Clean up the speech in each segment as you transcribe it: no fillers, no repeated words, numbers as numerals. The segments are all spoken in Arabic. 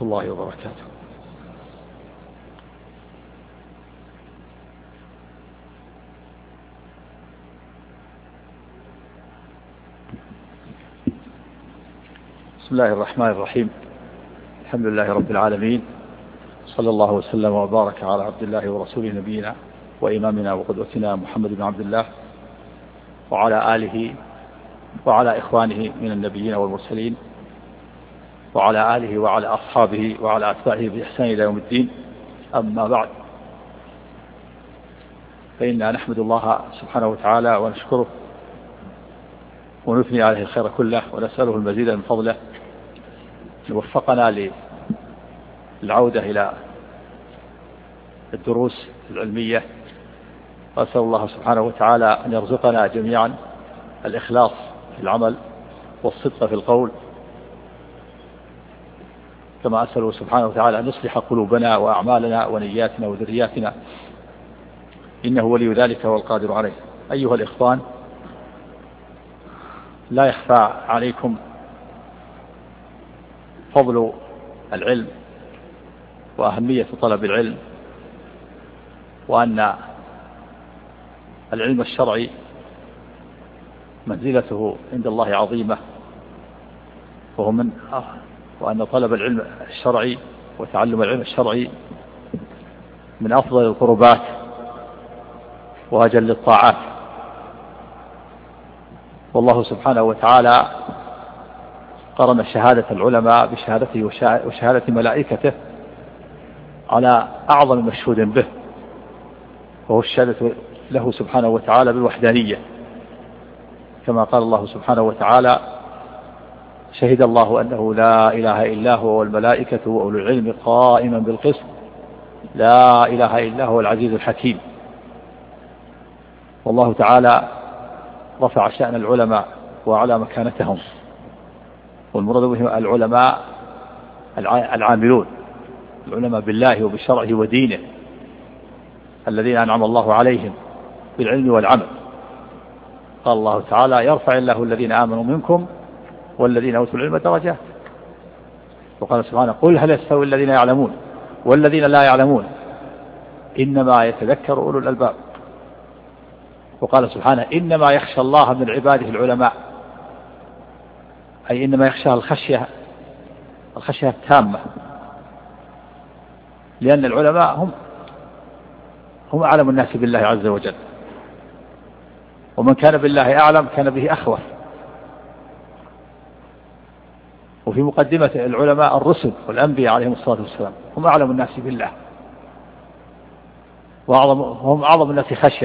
الله وبركاته. بسم الله الرحمن الرحيم. الحمد لله رب العالمين، صلى الله وسلم وبارك على عبد الله ورسوله نبينا وإمامنا وقدوتنا محمد بن عبد الله وعلى آله وعلى إخوانه من النبيين والمرسلين وعلى آله وعلى أصحابه وعلى أتباعه بإحسان إلى يوم الدين. أما بعد، فإننا نحمد الله سبحانه وتعالى ونشكره ونثني عليه الخير كله ونسأله المزيد من فضله أن وفقنا للعودة إلى الدروس العلمية، وأسأل الله سبحانه وتعالى أن يرزقنا جميعا الإخلاص في العمل والصدق في القول، كما أسأله سبحانه وتعالى أن يصلح قلوبنا وأعمالنا ونياتنا وذرياتنا، إنه ولي ذلك والقادر عليه. أيها الإخوان، لا يخفى عليكم فضل العلم وأهمية طلب العلم، وأن العلم الشرعي منزلته عند الله عظيمة، وأن طلب العلم الشرعي وتعلم العلم الشرعي من أفضل القربات وأجل الطاعات. والله سبحانه وتعالى قرن شهادة العلماء بشهادته وشهادة ملائكته على أعظم مشهود به، وهو الشهادة له سبحانه وتعالى بالوحدانية، كما قال الله سبحانه وتعالى: شهد الله أنه لا إله إلا هو والملائكة وأولو العلم قائما بالقسط لا إله إلا هو العزيز الحكيم. والله تعالى رفع شأن العلماء وأعلى مكانتهم، والمراد بهم العلماء العاملون، العلماء بالله وبشرعه ودينه، الذين أنعم الله عليهم بالعلم والعمل. قال الله تعالى: يرفع الله الذين آمنوا منكم والذين أوتوا العلم درجات. وقال سبحانه: قل هل يستوي الذين يعلمون والذين لا يعلمون إنما يتذكر أولو الألباب. وقال سبحانه: إنما يخشى الله من عباده العلماء، أي إنما يخشى الخشية التامة، لأن العلماء هم أعلم الناس بالله عز وجل، ومن كان بالله أعلم كان به أخوف. وفي مقدمة العلماء الرسل والأنبياء عليهم الصلاة والسلام، هم أعلم الناس بالله وهم أعظم الناس خشية.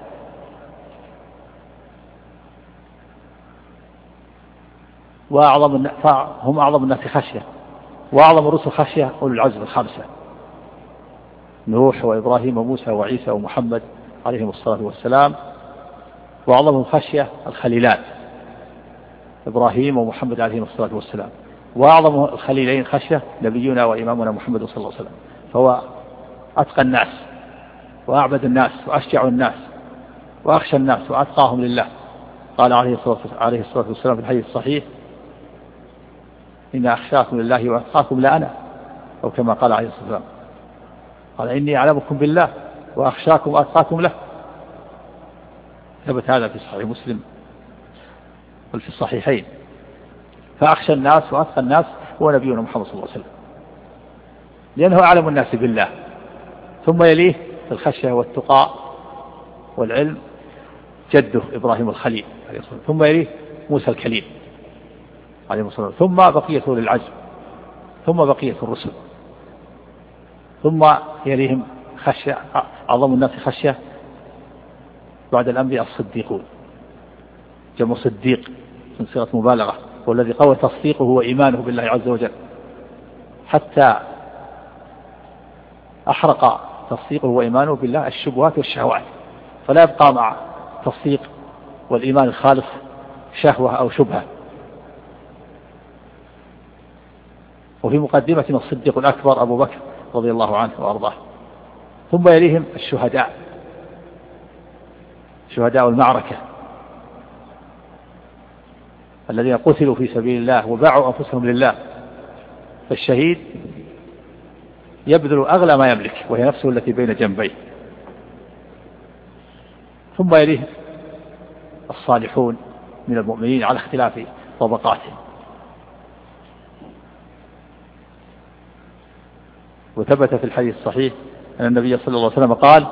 هم أعظم الناس خشية، وأعظم الرسل خشية أولو العزم الخمسة: نوح وإبراهيم وموسى وعيسى ومحمد عليهم الصلاة والسلام. وأعظمهم خشية الخليلان إبراهيم ومحمد عليهم الصلاة والسلام. وأعظم الخليلين خشية نبينا وإمامنا محمد صلى الله عليه وسلم، فهو أتقى الناس وأعبد الناس وأشجع الناس وأخشى الناس وأتقاهم لله. قال عليه الصلاة والسلام في الحديث الصحيح: إن أخشاكم لله وأتقاكم لأنا، أو كما قال عليه الصلاة والسلام، قال: إني أعلمكم بالله وأخشاكم وأتقاكم له. ثبت هذا في صحيح مسلم وفي الصحيحين. فأخشى الناس وأتقى الناس هو نبينا محمد صلى الله عليه وسلم، لأنه أعلم الناس بالله. ثم يليه في الخشية والتقى والعلم جده إبراهيم الخليل عليه الصلاة والسلام، ثم يليه موسى الكليم عليه الصلاة والسلام، ثم بقية العزم، ثم بقية الرسل، ثم يليهم خشية أعظم الناس خشية بعد الأنبياء الصديقون، جمع صديق من صيغة مبالغة، والذي قوى تصديقه وإيمانه بالله عز وجل حتى أحرق تصديقه وإيمانه بالله الشبهات والشهوات، فلا يبقى مع تصديق والإيمان الخالص شهوة أو شبهة. وفي مقدمة الصديق الأكبر أبو بكر رضي الله عنه وأرضاه. ثم يليهم الشهداء، شهداء المعركة الذين قتلوا في سبيل الله وباعوا أنفسهم لله. فالشهيد يبذل أغلى ما يملك وهي نفسه التي بين جنبيه، ثم يليه الصالحون من المؤمنين على اختلاف طبقاتهم. وثبت في الحديث الصحيح أن النبي صلى الله عليه وسلم قال: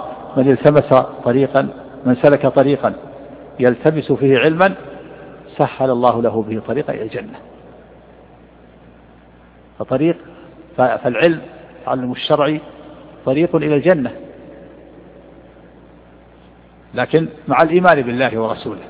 من سلك طريقا يلتمس فيه علما سهل الله له به طريقا إلى الجنة. فالعلم العلم الشرعي طريق إلى الجنة، لكن مع الإيمان بالله ورسوله.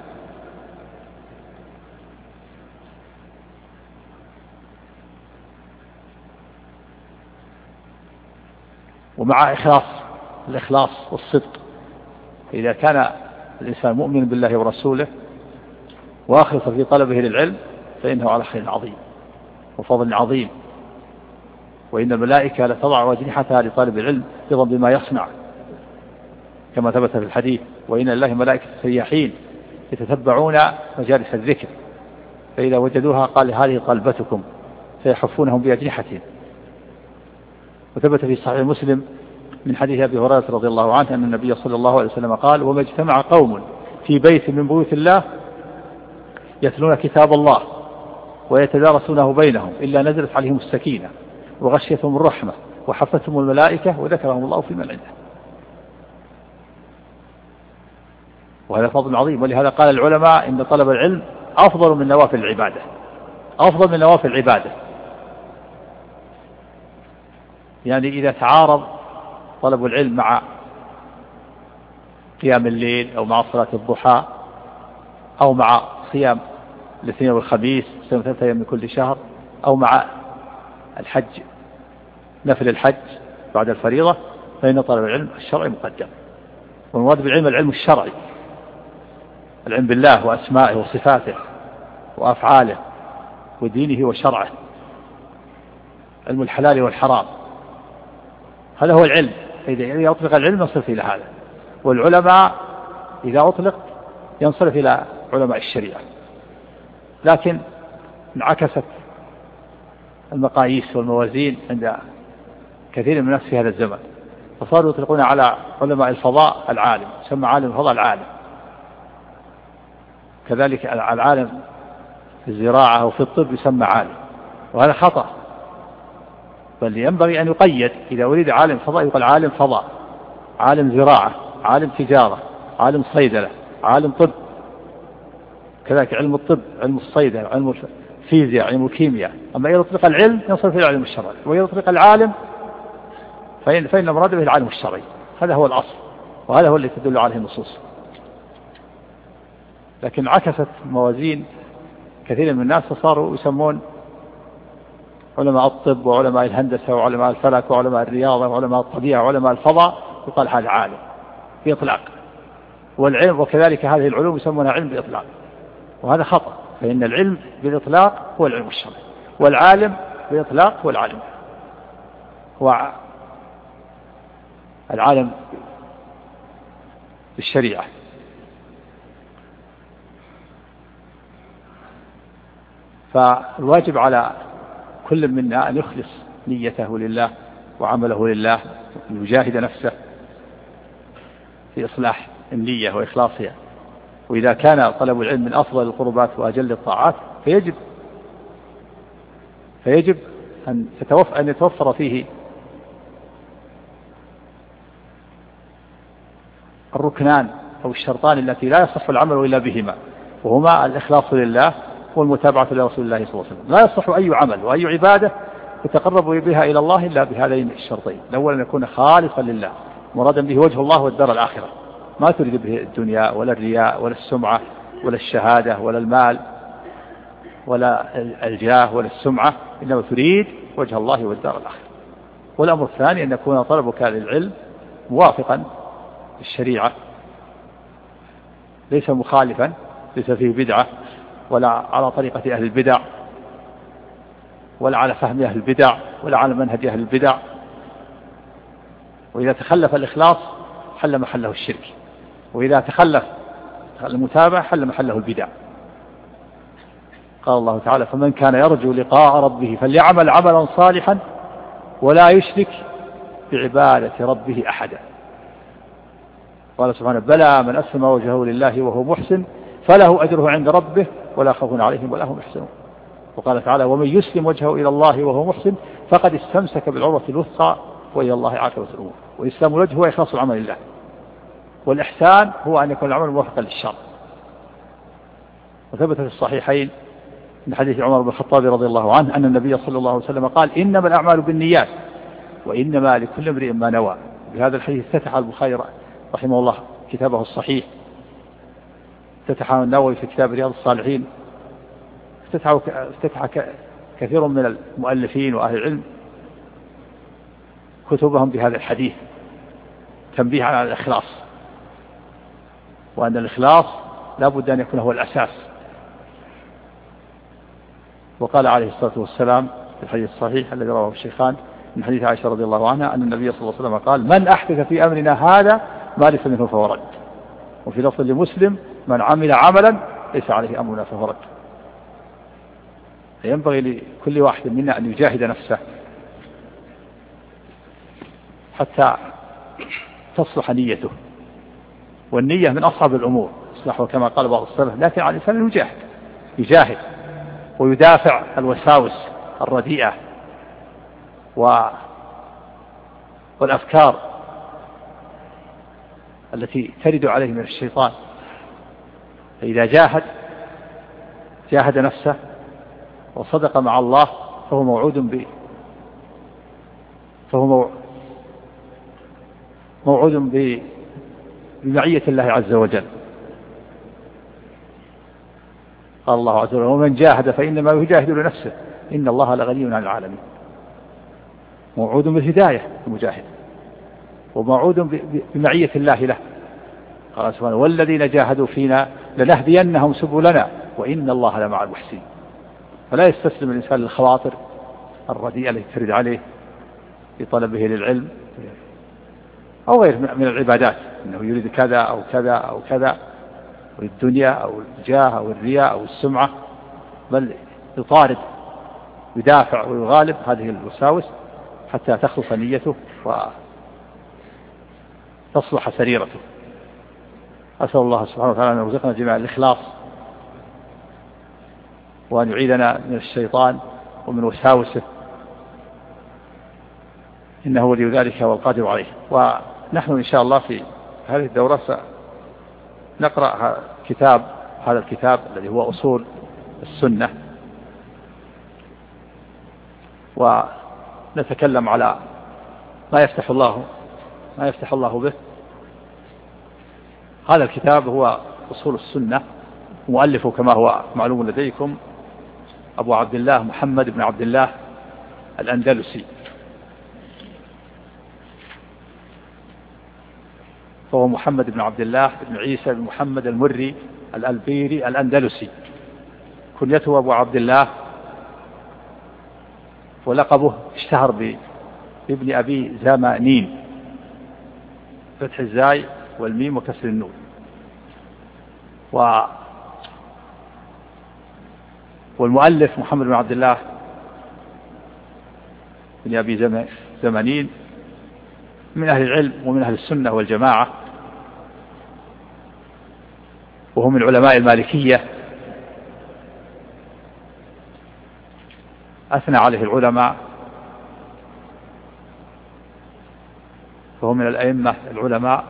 ومع الإخلاص والصدق. إذا كان الإنسان مؤمن بالله ورسوله وأخلص في طلبه للعلم فإنه على خير عظيم وفضل عظيم. وإن الملائكة لتضع أجنحتها لطالب العلم رضا بما يصنع، كما ثبت في الحديث: وإن لله ملائكة سياحين يتتبعون مجالس الذكر، فإذا وجدوها قال: هذه طلبتكم، فيحفونهم بأجنحتهم. وثبت في صحيح مسلم من حديث أبي هريرة رضي الله عنه أن النبي صلى الله عليه وسلم قال: وما اجتمع قوم في بيت من بيوت الله يتلون كتاب الله ويتدارسونه بينهم إلا نزلت عليهم السكينة وغشيتهم الرحمة وحفتهم الملائكة وذكرهم الله في من عنده. وهذا فضل عظيم. ولهذا قال العلماء إن طلب العلم أفضل من نوافل العبادة، أفضل من نوافل العبادة. يعني إذا تعارض طلب العلم مع قيام الليل أو مع صلاة الضحى أو مع صيام الاثنين والخميس 3 أيام من كل شهر أو مع الحج نفل الحج بعد الفريضة، فإن طلب العلم الشرعي مقدم. والمراد بالعلم العلم الشرعي، العلم بالله وأسمائه وصفاته وأفعاله ودينه وشرعه، علم الحلال والحرام. هذا هو العلم. إذا أطلق العلم ينصرف إلى هذا. والعلماء إذا أطلق ينصرف إلى علماء الشريعة. لكن انعكست المقاييس والموازين عند كثير من الناس في هذا الزمن، فصاروا يطلقون على علماء الفضاء العالم، يسمى عالم الفضاء العالم، كذلك العالم في الزراعة وفي الطب يسمى عالم، وهذا خطأ. بل ينبغي أن يقيد. إذا أريد عالم فضاء يقال عالم فضاء، عالم زراعة، عالم تجارة، عالم صيدلة، عالم طب. كذلك علم الطب، علم الصيدلة، علم الفيزياء، علم الكيمياء. أما إذا يطلق العلم ينصرف إلى العلم الشرعي، وإذا يطلق العالم فإن مراد به العالم الشرعي. هذا هو الأصل، وهذا هو الذي تدل عليه النصوص. لكن عكست موازين كثير من الناس، فصاروا يسمون علماء الطب وعلماء الهندسة وعلماء الفلك وعلماء الرياضة وعلماء الطبيعة وعلماء الفضاء يقال هذا عالم بإطلاق. والعلم وكذلك هذه العلوم يسمونها علم بإطلاق، وهذا خطأ. فإن العلم بالإطلاق هو العلم الشرعي، والعالم بالإطلاق هو العالم، هو العالم بالشريعة. فالواجب على كل منا أن يخلص نيته لله وعمله لله، يجاهد نفسه في إصلاح النية وإخلاصها. وإذا كان طلب العلم من أفضل القربات وأجل الطاعات فيجب أن يتوفر فيه الركنان أو الشرطان التي لا يصح العمل إلا بهما، وهما الإخلاص لله والمتابعة لرسول الله صلى الله عليه وسلم. لا يصح أي عمل وأي عبادة يتقرب بها إلى الله إلا بهذين الشرطين. الأول أن يكون خالصا لله مرادا به وجه الله والدار الآخرة، ما تريد به الدنيا ولا الرياء ولا السمعة ولا الشهادة ولا المال ولا الجاه ولا السمعة، إنما تريد وجه الله والدار الآخرة. والأمر الثاني أن يكون طلبك للعلم موافقا للشريعة، ليس مخالفا، ليس فيه بدعة ولا على طريقة أهل البدع ولا على فهم أهل البدع ولا على منهج أهل البدع. وإذا تخلف الإخلاص حل محله الشرك، وإذا تخلف المتابعة حل محله البدع. قال الله تعالى: فمن كان يرجو لقاء ربه فليعمل عملا صالحا ولا يشرك بعبادة ربه أحدا. قال سبحانه بلى من أسلم وجهه لله وهو محسن فله أجره عند ربه ولا خوف عليهم ولا هم يحزنون. وقال تعالى ومن يسلم وجهه إلى الله وهو محسن فقد استمسك بالعروة الوثقى وإلى الله عاقبة الأمور. وإسلام الوجه هو إخلاص العمل لله، والإحسان هو أن يكون العمل موافقا للشرع. وثبت في الصحيحين من حديث عمر بن الخطاب رضي الله عنه أن النبي صلى الله عليه وسلم قال إنما الأعمال بالنيات وإنما لكل امرئ ما نوى. بهذا الحديث افتتح البخاري رحمه الله كتابه الصحيح، افتتحه النووي في كتاب رياض الصالحين، افتتح كثير من المؤلفين وأهل العلم كتبهم بهذا الحديث تنبيه على الإخلاص، وأن الإخلاص لا بد أن يكون هو الأساس. وقال عليه الصلاة والسلام في الحديث الصحيح الذي رواه الشيخان من حديث عائشة رضي الله عنها أن النبي صلى الله عليه وسلم قال من أحدث في أمرنا هذا ما ليس منه فهو رد. وفي لفظ لمسلم من عمل عملا ليس عليه أمرنا فهو رد. فينبغي لكل واحد منا أن يجاهد نفسه حتى تصلح نيته، والنية من أصعب الأمور إصلاحها كما قال بعض السلف، لكن على الإنسان يجاهد ويدافع الوساوس الرديئة والأفكار التي ترد عليه من الشيطان. فإذا جاهد نفسه وصدق مع الله فهو موعود بمعية الله عز وجل. قال الله عز وجل ومن جاهد فإنما يجاهد لنفسه إن الله لغني عن العالمين. موعود بالهداية المجاهد وموعود بمعية الله له. قال سبحانه والذين جاهدوا فينا لنهدينهم سبلنا وإن الله لمع المحسنين. فلا يستسلم الإنسان للخواطر الرديئة التي ترد عليه في طلبه للعلم أو غير من العبادات، إنه يريد كذا أو كذا أو كذا، والدنيا أو الجاه أو الرياء أو السمعة، بل يطارد يدافع ويغالب هذه الوساوس حتى تخلص نيته وتصلح سريرته. أسأل الله سبحانه وتعالى أن يرزقنا جميعا الإخلاص وأن يعيدنا من الشيطان ومن وساوسه إنه ولي ذلك والقادر عليه. ونحن إن شاء الله في هذه الدورة نقرأ هذا الكتاب الذي هو أصول السنة، ونتكلم على ما يفتح الله به. هذا الكتاب هو أصول السنة، مؤلفه كما هو معلوم لديكم أبو عبد الله محمد بن عبد الله الأندلسي، فهو محمد بن عبد الله بن عيسى بن محمد المري الألبيري الأندلسي، كنيته أبو عبد الله، ولقبه اشتهر بابن أبي زمانين، فتح الزاي والميم وكسر النون. والمؤلف محمد بن عبد الله بن أبي زمانين من أهل العلم ومن أهل السنة والجماعة، وهو من علماء المالكية، أثنى عليه العلماء، فهو من الأئمة العلماء،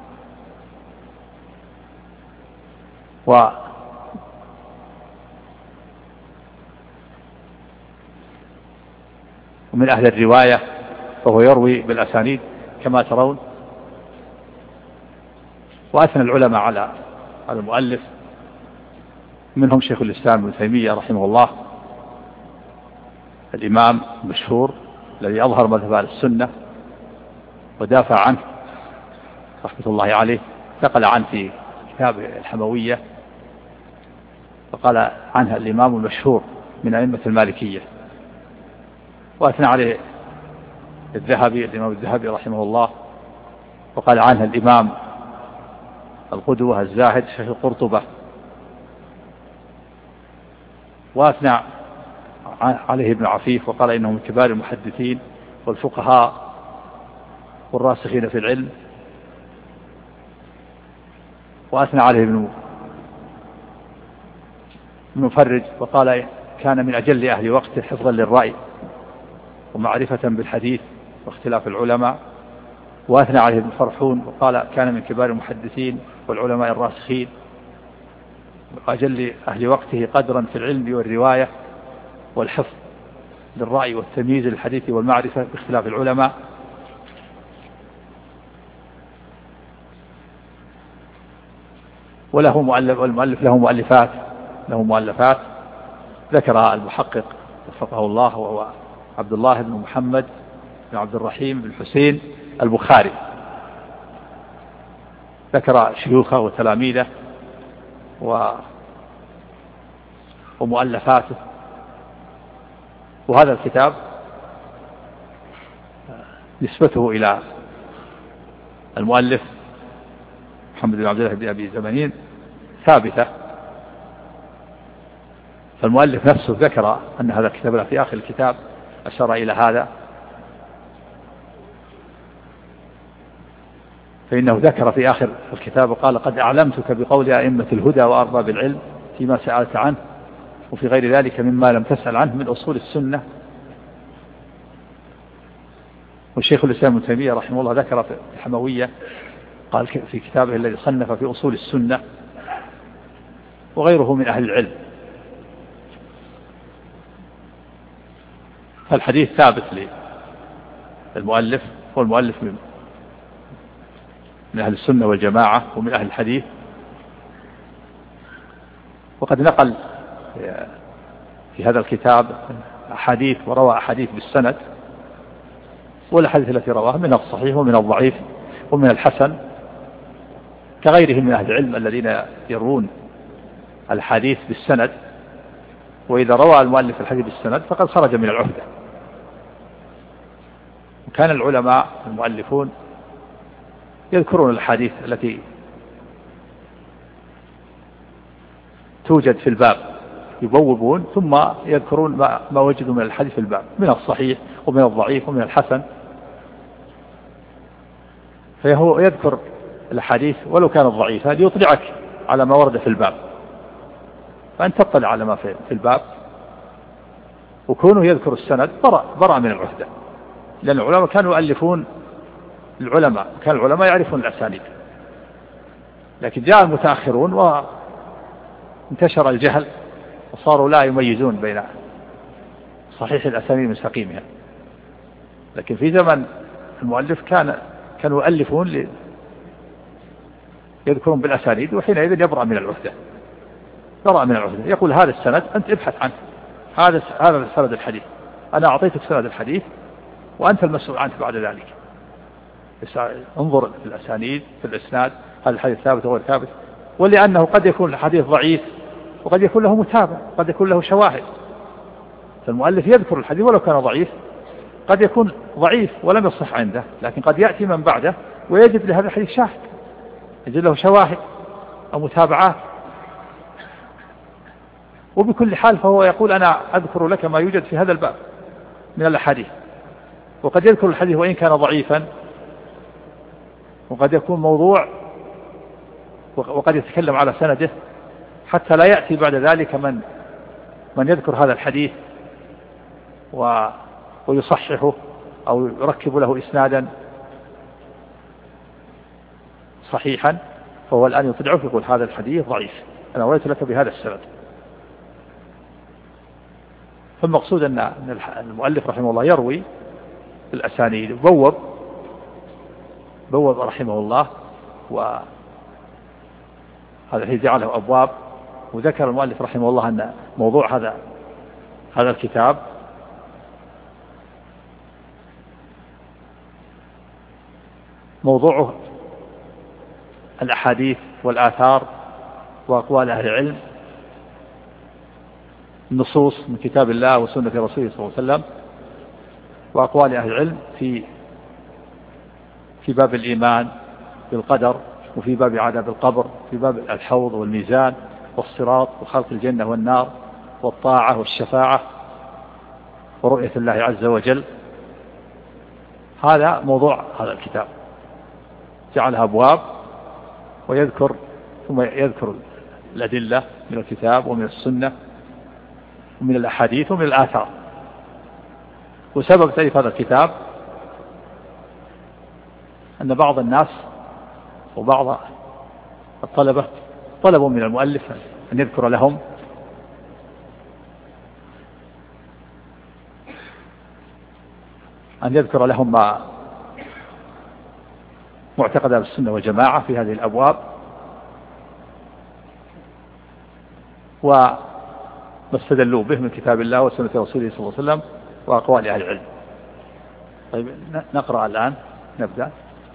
ومن أهل الرواية، فهو يروي بالأسانيد كما ترون. وأثنى العلماء على المؤلف، منهم شيخ الإسلام ابن تيمية رحمه الله، الإمام المشهور الذي أظهر مذهب أهل السنة ودافع عنه رحمة الله عليه، نقل عنه في كتاب الحموية وقال عنها الإمام المشهور من أئمة المالكية. وأثنى عليه الإمام الذهبي رحمه الله، وقال عنها الإمام القدوة الزاهد شيخ القرطبة. وأثنى عليه ابن عفيف وقال إنه من كبار المحدثين والفقهاء والراسخين في العلم، وأثنى عليه ابن مفرج وقال كان من أجل أهل وقته حفظا للرأي ومعرفة بالحديث واختلاف العلماء. وأثنى عليه ابن فرحون وقال كان من كبار المحدثين والعلماء الراسخين وأجل أهل وقته قدرا في العلم والرواية والحفظ للرأي والتمييز للحديث والمعرفة باختلاف العلماء. وله والمؤلف له مؤلفات ذكرها المحقق وفقه الله، وهو عبد الله بن محمد بن عبد الرحيم بن حسين البخاري، ذكر شيوخه وتلاميذه ومؤلفاته. وهذا الكتاب نسبته إلى المؤلف محمد بن عبد الله بن أبي زمانين ثابتة، فالمؤلف نفسه ذكر أن هذا الكتاب في آخر الكتاب أشار إلى هذا، فإنه ذكر في آخر الكتاب وقال قد أعلمتك بقول أئمة الهدى وأرباب العلم فيما سألت عنه وفي غير ذلك مما لم تسأل عنه من أصول السنة. والشيخ الإسلام ابن تيمية رحمه الله ذكر في الحموية قال في كتابه الذي صنف في أصول السنة وغيره من أهل العلم. فالحديث ثابت للمؤلف، هو المؤلف من أهل السنة والجماعة ومن أهل الحديث، وقد نقل في هذا الكتاب أحاديث وروى أحاديث بالسند، والأحاديث التي رواها من الصحيح ومن الضعيف ومن الحسن كغيرهم من أهل العلم الذين يروون الحديث بالسند. وإذا روى المؤلف الحديث بالسند فقد خرج من العهدة. وكان العلماء المؤلفون يذكرون الحديث التي توجد في الباب، يبوبون ثم يذكرون ما وجدوا من الحديث في الباب من الصحيح ومن الضعيف ومن الحسن، فهو يذكر الحديث ولو كان ضعيفا ليطلعك على ما ورد في الباب، فأنت تطلع على ما في الباب. وكونه يذكر السند برأ من العهدة، لأن العلماء كانوا يؤلفون كان العلماء يعرفون الأسانيد، لكن جاء المتأخرون وانتشر الجهل وصاروا لا يميزون بين صحيح الأسانيد من سقيمها. لكن في زمن المؤلف كانوا يؤلفون يذكرون بالأسانيد، وحينئذ يبرأ من العهدة. يقول هذا السند أنت ابحث عنه، هذا سند الحديث، أنا أعطيتك سند الحديث وأنت المسؤول عنه بعد ذلك. انظر في الأسانيد في الإسناد، هذا الحديث ثابت وغير ثابت. ولأنه قد يكون الحديث ضعيف وقد يكون له متابع، قد يكون له شواهد، فالمؤلف يذكر الحديث ولو كان ضعيف، قد يكون ضعيف ولم يصح عنده، لكن قد يأتي من بعده ويجد لهذا الحديث شاهد، يجد له شواهد أو متابعات. وبكل حال فهو يقول أنا أذكر لك ما يوجد في هذا الباب من الأحاديث. وقد يذكر الحديث وإن كان ضعيفا، وقد يكون موضوع، وقد يتكلم على سنده حتى لا يأتي بعد ذلك من يذكر هذا الحديث ويصححه أو يركب له إسنادا صحيحا، فهو الآن يطلعه يقول هذا الحديث ضعيف، أنا وريت لك بهذا السند. فالمقصود أن المؤلف رحمه الله يروي الأسانيد، بوب رحمه الله، وهذا الذي جعله أبواب. وذكر المؤلف رحمه الله أن موضوع هذا الكتاب موضوعه الأحاديث والآثار وأقوال أهل العلم، النصوص من كتاب الله وسنة رسوله صلى الله عليه وسلم، وأقوال أهل العلم في باب الإيمان بالقدر، وفي باب عذاب القبر، في باب الحوض والميزان والصراط وخلق الجنة والنار والطاعة والشفاعة ورؤية الله عز وجل. هذا موضوع هذا الكتاب، جعلها أبواب ويذكر ثم يذكر الأدلة من الكتاب ومن السنة ومن الأحاديث ومن الآثار. وسبب تأليف هذا الكتاب أن بعض الناس وبعض الطلبة طلبوا من المؤلف أن يذكر لهم ما معتقد بالسنة والجماعة في هذه الأبواب وما استدلوا به من كتاب الله وسنة رسوله صلى الله عليه وسلم وأقوال أهل العلم. طيب نقرأ الآن، نبدأ.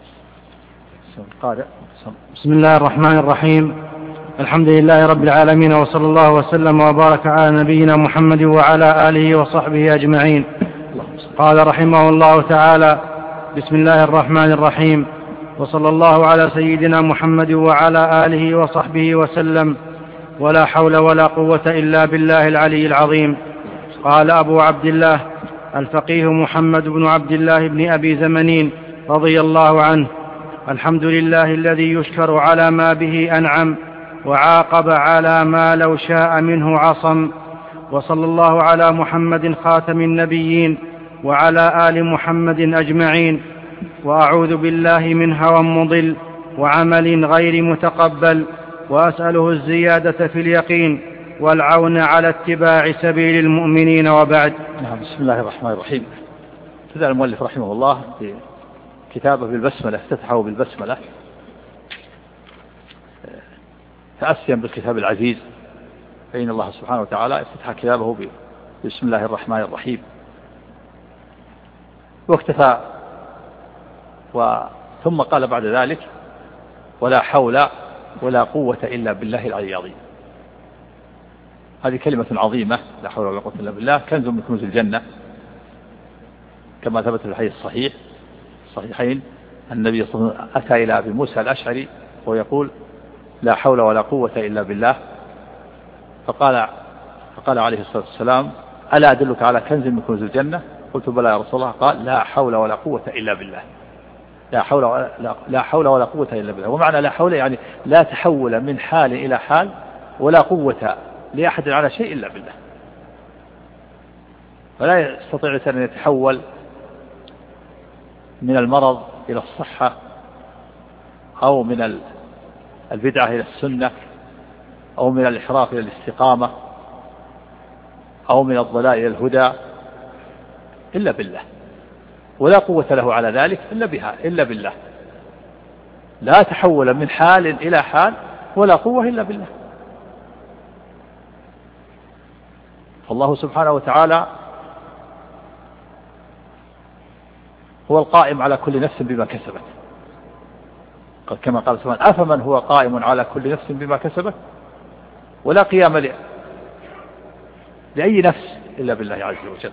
بسم الله الرحمن الرحيم. الحمد لله رب العالمين، وصلى الله وسلم وبارك على نبينا محمد وعلى آله وصحبه أجمعين. قال رحمه الله تعالى: بسم الله الرحمن الرحيم، وصلى الله على سيدنا محمد وعلى آله وصحبه وسلم. ولا حول ولا قوة إلا بالله العلي العظيم. قال أبو عبد الله الفقيه محمد بن عبد الله بن أبي زمنين رضي الله عنه: الحمد لله الذي يشكر على ما به أنعم، وعاقب على ما لو شاء منه عصم. وصلى الله على محمد خاتم النبيين وعلى آل محمد أجمعين. وأعوذ بالله من هوى مضل وعمل غير متقبل، وأسأله الزيادة في اليقين والعون على اتباع سبيل المؤمنين، وبعد. بسم الله الرحمن الرحيم. ابتدأ المؤلف رحمه الله في كتابه بالبسملة، افتتحه بالبسملة تأسيا بالكتاب العزيز، فإن الله سبحانه وتعالى افتتح كتابه بسم الله الرحمن الرحيم، واكتفى ثم قال بعد ذلك: ولا حول ولا قوة إلا بالله العلي العظيم. هذه كلمة عظيمة، لا حول ولا قوة إلا بالله، كنز من كنوز الجنة، كما ثبت في الحديث الصحيحين النبي صلى الله عليه وسلم أتى إلى أبي موسى الأشعري ويقول: لا حول ولا قوة إلا بالله. فقال عليه الصلاة والسلام: ألا أدلك على كنز من كنوز الجنة؟ قلت: بلى يا رسول الله. قال: لا حول ولا قوة إلا بالله. لا حول ولا قوة إلا بالله. ومعنى لا حول يعني لا تحول من حال إلى حال، ولا قوة لأحد على شيء إلا بالله. ولا يستطيع الإنسان أن يتحول من المرض إلى الصحة، أو من البدعة إلى السنة، أو من الإحراف إلى الاستقامة، أو من الضلال إلى الهدى إلا بالله. ولا قوة له على ذلك إلا بالله. لا تحول من حال إلى حال ولا قوة إلا بالله. فالله سبحانه وتعالى هو القائم على كل نفس بما كسبت، كما قال سبحانه: أفمن هو قائم على كل نفس بما كسبت. ولا قيام لأي نفس إلا بالله عز وجل.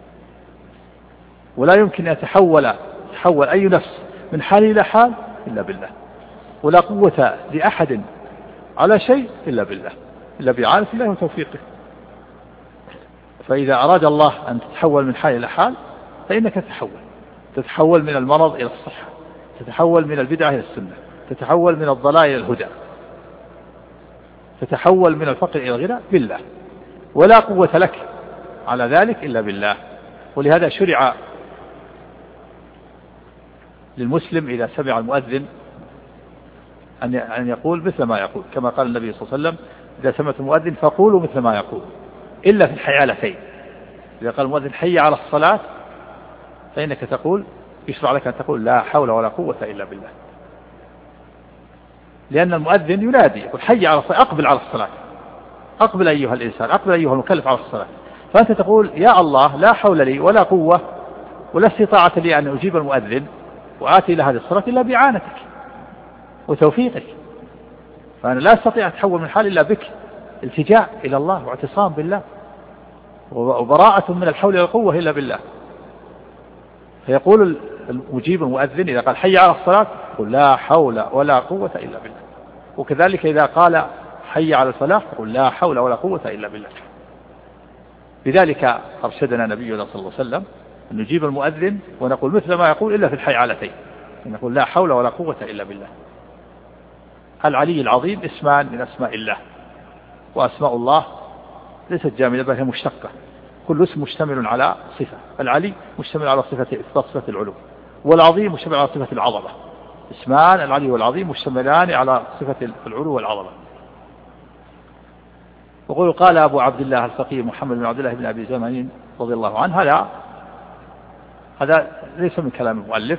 ولا يمكن أن يتحول أي نفس من حال إلى حال إلا بالله. ولا قوة لأحد على شيء إلا بالله، إلا بإعانة الله وتوفيقه. فإذا أراد الله أن تتحول من حال إلى حال فإنك تتحول من المرض إلى الصحة، تتحول من البدعة إلى السنة، تتحول من الضلال إلى الهدى، تتحول من الفقر إلى الغنى بالله. ولا قوة لك على ذلك إلا بالله. ولهذا شرع للمسلم إذا سمع المؤذن أن يقول مثل ما يقول، كما قال النبي صلى الله عليه وسلم: إذا سمعت المؤذن فقولوا مثل ما يقول، إلا في الحيالتين. إذا قال المؤذن: حي على الصلاة، فإنك تقول يشرع لك أن تقول: لا حول ولا قوة إلا بالله. لأن المؤذن ينادي يقول: حي على الصلاة، أقبل على الصلاة، أقبل أيها الإنسان، أقبل أيها المكلف على الصلاة. فأنت تقول: يا الله، لا حول لي ولا قوة ولا استطاعة لي أن أجيب المؤذن وآتي إلى هذه الصلاة إلا بإعانتك وتوفيقك. فأنا لا أستطيع أن أتحول من حال إلا بك، التجاء إلى الله واعتصام بالله، وبراءة من الحول والقوة إلا بالله. فيقول المجيب المؤذن إذا قال: حي على الصلاة، يقول: لا حول ولا قوة إلا بالله. وكذلك إذا قال: حي على الفلاح، يقول: لا حول ولا قوة إلا بالله. لذلك أرشدنا نبينا صلى الله عليه وسلم أن نجيب المؤذن ونقول مثل ما يقول إلا في الحيعلتين، نقول لا حول ولا قوة إلا بالله. العلي العظيم اسمان من أسماء الله، وأسماء الله ليست جامدة بل هي مشتقة، كل اسم مشتمل على صفة. العلي مشتمل على صفة إثبات صفة العلو، والعظيم مشتمل على صفة العظمة. اسمان العلي والعظيم مشتملان على صفة العلو والعظمة. وقول قال أبو عبد الله الفقيه محمد بن عبد الله بن أبي زمانين رضي الله عنه، هذا ليس من كلام المؤلف،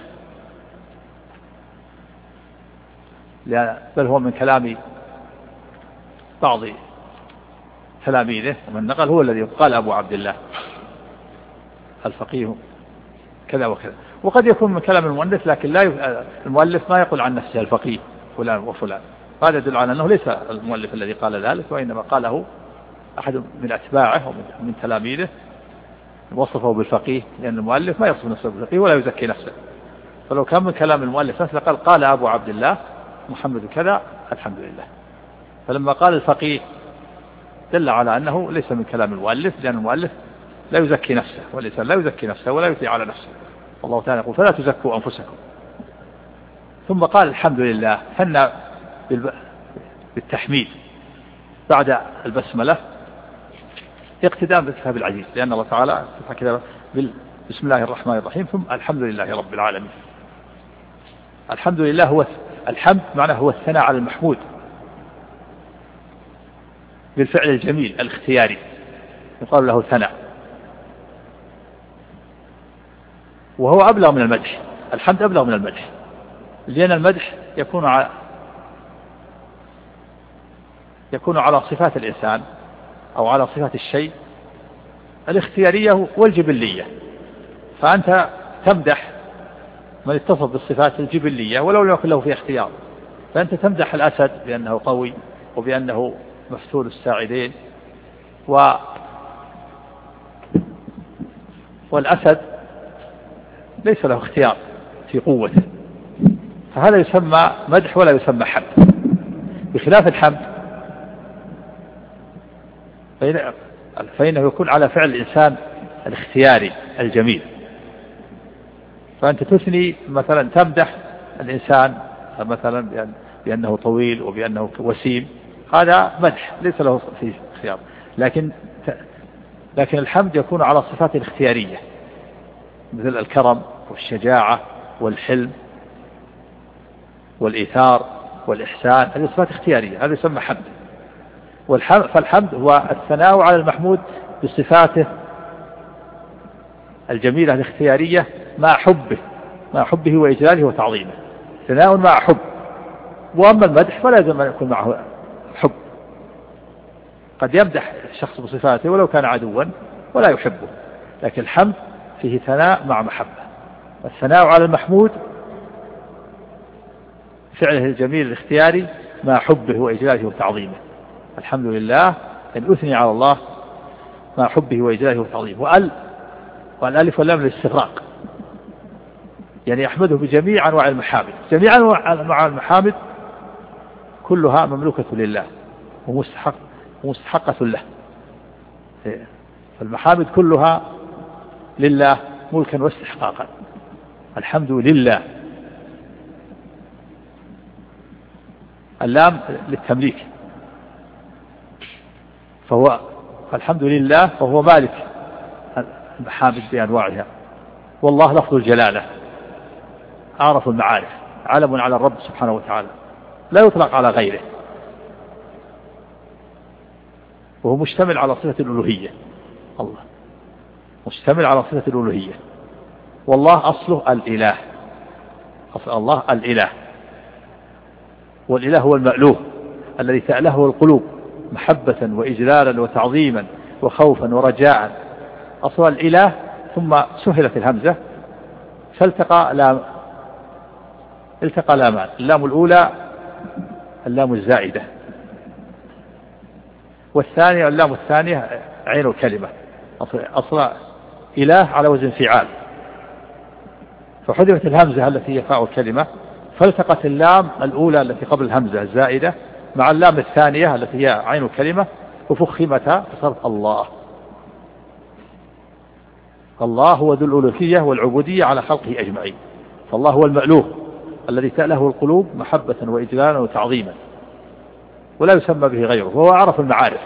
بل هو من كلام بعض تلاميذه، ومن نقل هو الذي قال أبو عبد الله الفقيه كذا وكذا. وقد يكون من كلام المؤلف، لكن لا المؤلف ما يقول عن نفسه الفقيه فلان وفلان، هذا يدل على أنه ليس المؤلف الذي قال ذلك، وإنما قاله أحد من أتباعه ومن تلاميذه وصفه بالفقيه، لأن المؤلف ما يصف نفسه بالفقيه ولا يزكي نفسه. فلو كان من كلام المؤلف نفسه قال أبو عبد الله محمد كذا الحمد لله. فلما قال الفقيه دل على أنه ليس من كلام المؤلف، لأن المؤلف لا يزكي نفسه، والإنسان لا يزكي نفسه ولا يثني على نفسه. الله تعالى يقول فلا تزكوا أنفسكم. ثم قال الحمد لله، ثنى بالتحميد بعد البسملة اقتداء بالكتاب العزيز، لأن الله تعالى فتح كتابه بسم الله الرحمن الرحيم ثم الحمد لله رب العالمين. الحمد لله هو الحمد، معناه هو الثناء على المحمود بالفعل الجميل الاختياري، يقال له ثناء، وهو أبلغ من المدح. الحمد أبلغ من المدح، لأن المدح يكون على صفات الإنسان أو على صفات الشيء الاختيارية والجبلية، فأنت تمدح من اتصف بالصفات الجبلية ولو لم يكن له في اختيار. فأنت تمدح الأسد بأنه قوي وبأنه مفتول الساعدين، والأسد ليس له اختيار في قوته، فهذا يسمى مدح ولا يسمى حمد. بخلاف الحمد فإنه يكون على فعل الإنسان الاختياري الجميل. فأنت تثني مثلا تمدح الإنسان مثلا بأنه طويل وبأنه وسيم، هذا مدح ليس له فيه اختيار. لكن الحمد يكون على صفات الاختيارية، مثل الكرم والشجاعة والحلم والإيثار والإحسان، هذه صفات اختيارية، هذا يسمى حمد. فالحمد هو الثناء على المحمود بصفاته الجميلة الاختيارية مع حبه وإجلاله وتعظيمه، ثناء مع حب. وأما المدح فلا يلزم أن يكون معه حب، قد يمدح الشخص بصفاته ولو كان عدوا ولا يحبه، لكن الحمد فيه ثناء مع محبة. الثناء على المحمود فعله الجميل الاختياري مع حبه وإجلاله وتعظيمه. الحمد لله أن أثني على الله مع حبه وإجلاله وتعظيمه. والألف واللام للاستغراق، يعني أحمده بجميع أنواع المحامد. جميع أنواع المحامد كلها مملوكة لله ومستحقة له، فالمحامد كلها لله ملكا واستحقاقا. الحمد لله، اللام للتمليك، فالحمد لله فهو مالك المحامد بأنواعها. والله لفظ الجلالة أعرف المعارف، علم على الرب سبحانه وتعالى لا يطلق على غيره، وهو مشتمل على صفة الألوهية. الله مشتمل على صفة الألوهية، والله أصله الإله، أصل الله الإله، والإله هو المألوه الذي تألهه القلوب محبة وإجلالا وتعظيما وخوفا ورجاء. أصل الإله ثم سهلت الهمزة فالتقى لامان، اللام الأولى اللام الزائدة، والثانية اللام الثانية عين الكلمة. أصل إله على وزن فعال، فحذفت الهمزة التي هي فاء الكلمة، فالتقت اللام الأولى التي قبل الهمزة الزائدة مع اللام الثانية التي هي عين الكلمة، وفخمتها فصارت الله. الله هو ذو الألوهية والعبودية على خلقه أجمعين، فالله هو المألوه الذي تأله القلوب محبة وإجلالا وتعظيما، ولا يسمى به غيره، وهو أعرف المعارف.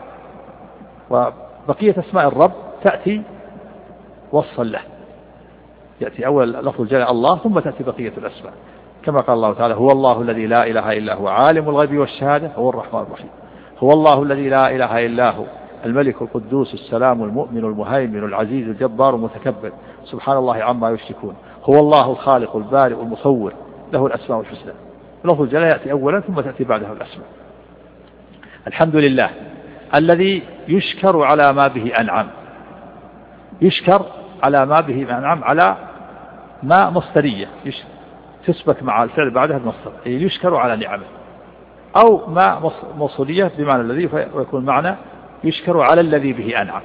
وبقية أسماء الرب تأتي وصفا له، يأتي أول لفظ الجلالة الله، ثم تأتي بقية الأسماء، كما قال الله تعالى: هو الله الذي لا إله إلا هو عالم الغيب والشهادة هو الرحمن الرحيم. هو الله الذي لا إله إلا هو الملك القدوس السلام المؤمن المهيمن العزيز الجبار المتكبر سبحان الله عما يشركون. هو الله الخالق البارئ المصور له الأسماء الحسنى. لفظ الجلالة يأتي أولا ثم تأتي بعدها الأسماء. الحمد لله الذي يشكر على ما به أنعم. يشكر على ما به أنعم، على ما مصدرية تسبك مع الفعل بعدها المصدر، يشكر على نعمه، أو ما موصولية بمعنى الذي، ويكون معنى يشكر على الذي به أنعم.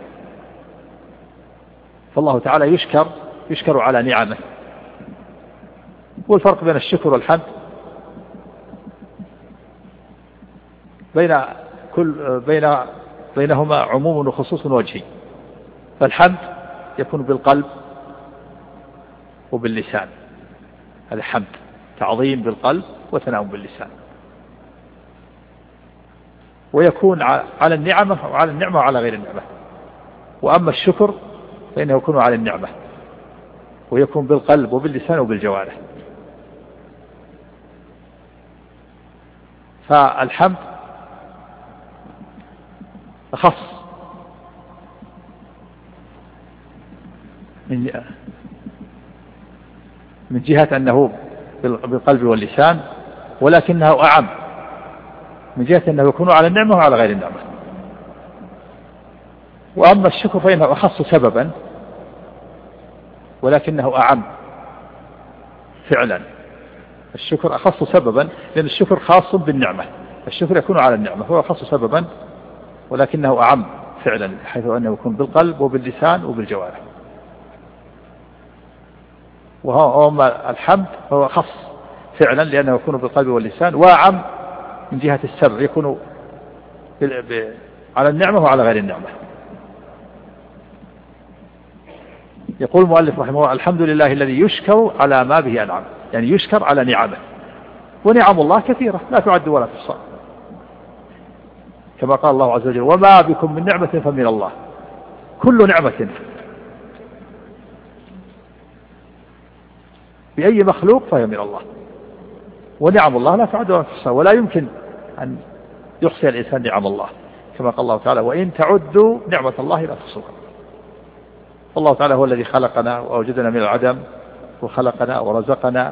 فالله تعالى يشكر على نعمه. والفرق بين الشكر والحمد بينهما عموم وخصوص وجهي. فالحمد يكون بالقلب وباللسان، هذا حمد، تعظيم بالقلب وثناء باللسان. ويكون على النعمة وعلى النعمة وعلى غير النعمة. وأما الشكر فإنه يكون على النعمة، ويكون بالقلب وباللسان وبالجوارح. فالحمد أخص من جهة أنه بالقلب واللسان، ولكنه أعم من جهة أنه يكون على النعمة وعلى غير النعمة. وأما الشكر فإنه أخص سببا، ولكنه أعم فعلا. الشكر أخص سببا، لأن الشكر خاص بالنعمة، الشكر يكون على النعمة، هو أخص سببا ولكنه أعم فعلا، حيث أنه يكون بالقلب وباللسان وبالجوارح. وأما الحمد هو أخص فعلا لأنه يكون بالقلب واللسان، وأعم من جهة السبب، يكون على النعمة وعلى غير النعمة. يقول المؤلف رحمه الله: الحمد لله الذي يشكر على ما به أنعم، يعني يشكر على نعمه. ونعم الله كثيرة لا تعد ولا تحصى، كما قال الله عز وجل: وما بكم من نعمة فمن الله. كل نعمة بأي مخلوق فهي من الله، ونعم الله لا تعد ولا تحصى، ولا يمكن أن يحصي الإنسان نعم الله، كما قال الله تعالى: وإن تعدوا نعمة الله لا تحصوها. الله تعالى هو الذي خلقنا وأوجدنا من العدم، وخلقنا ورزقنا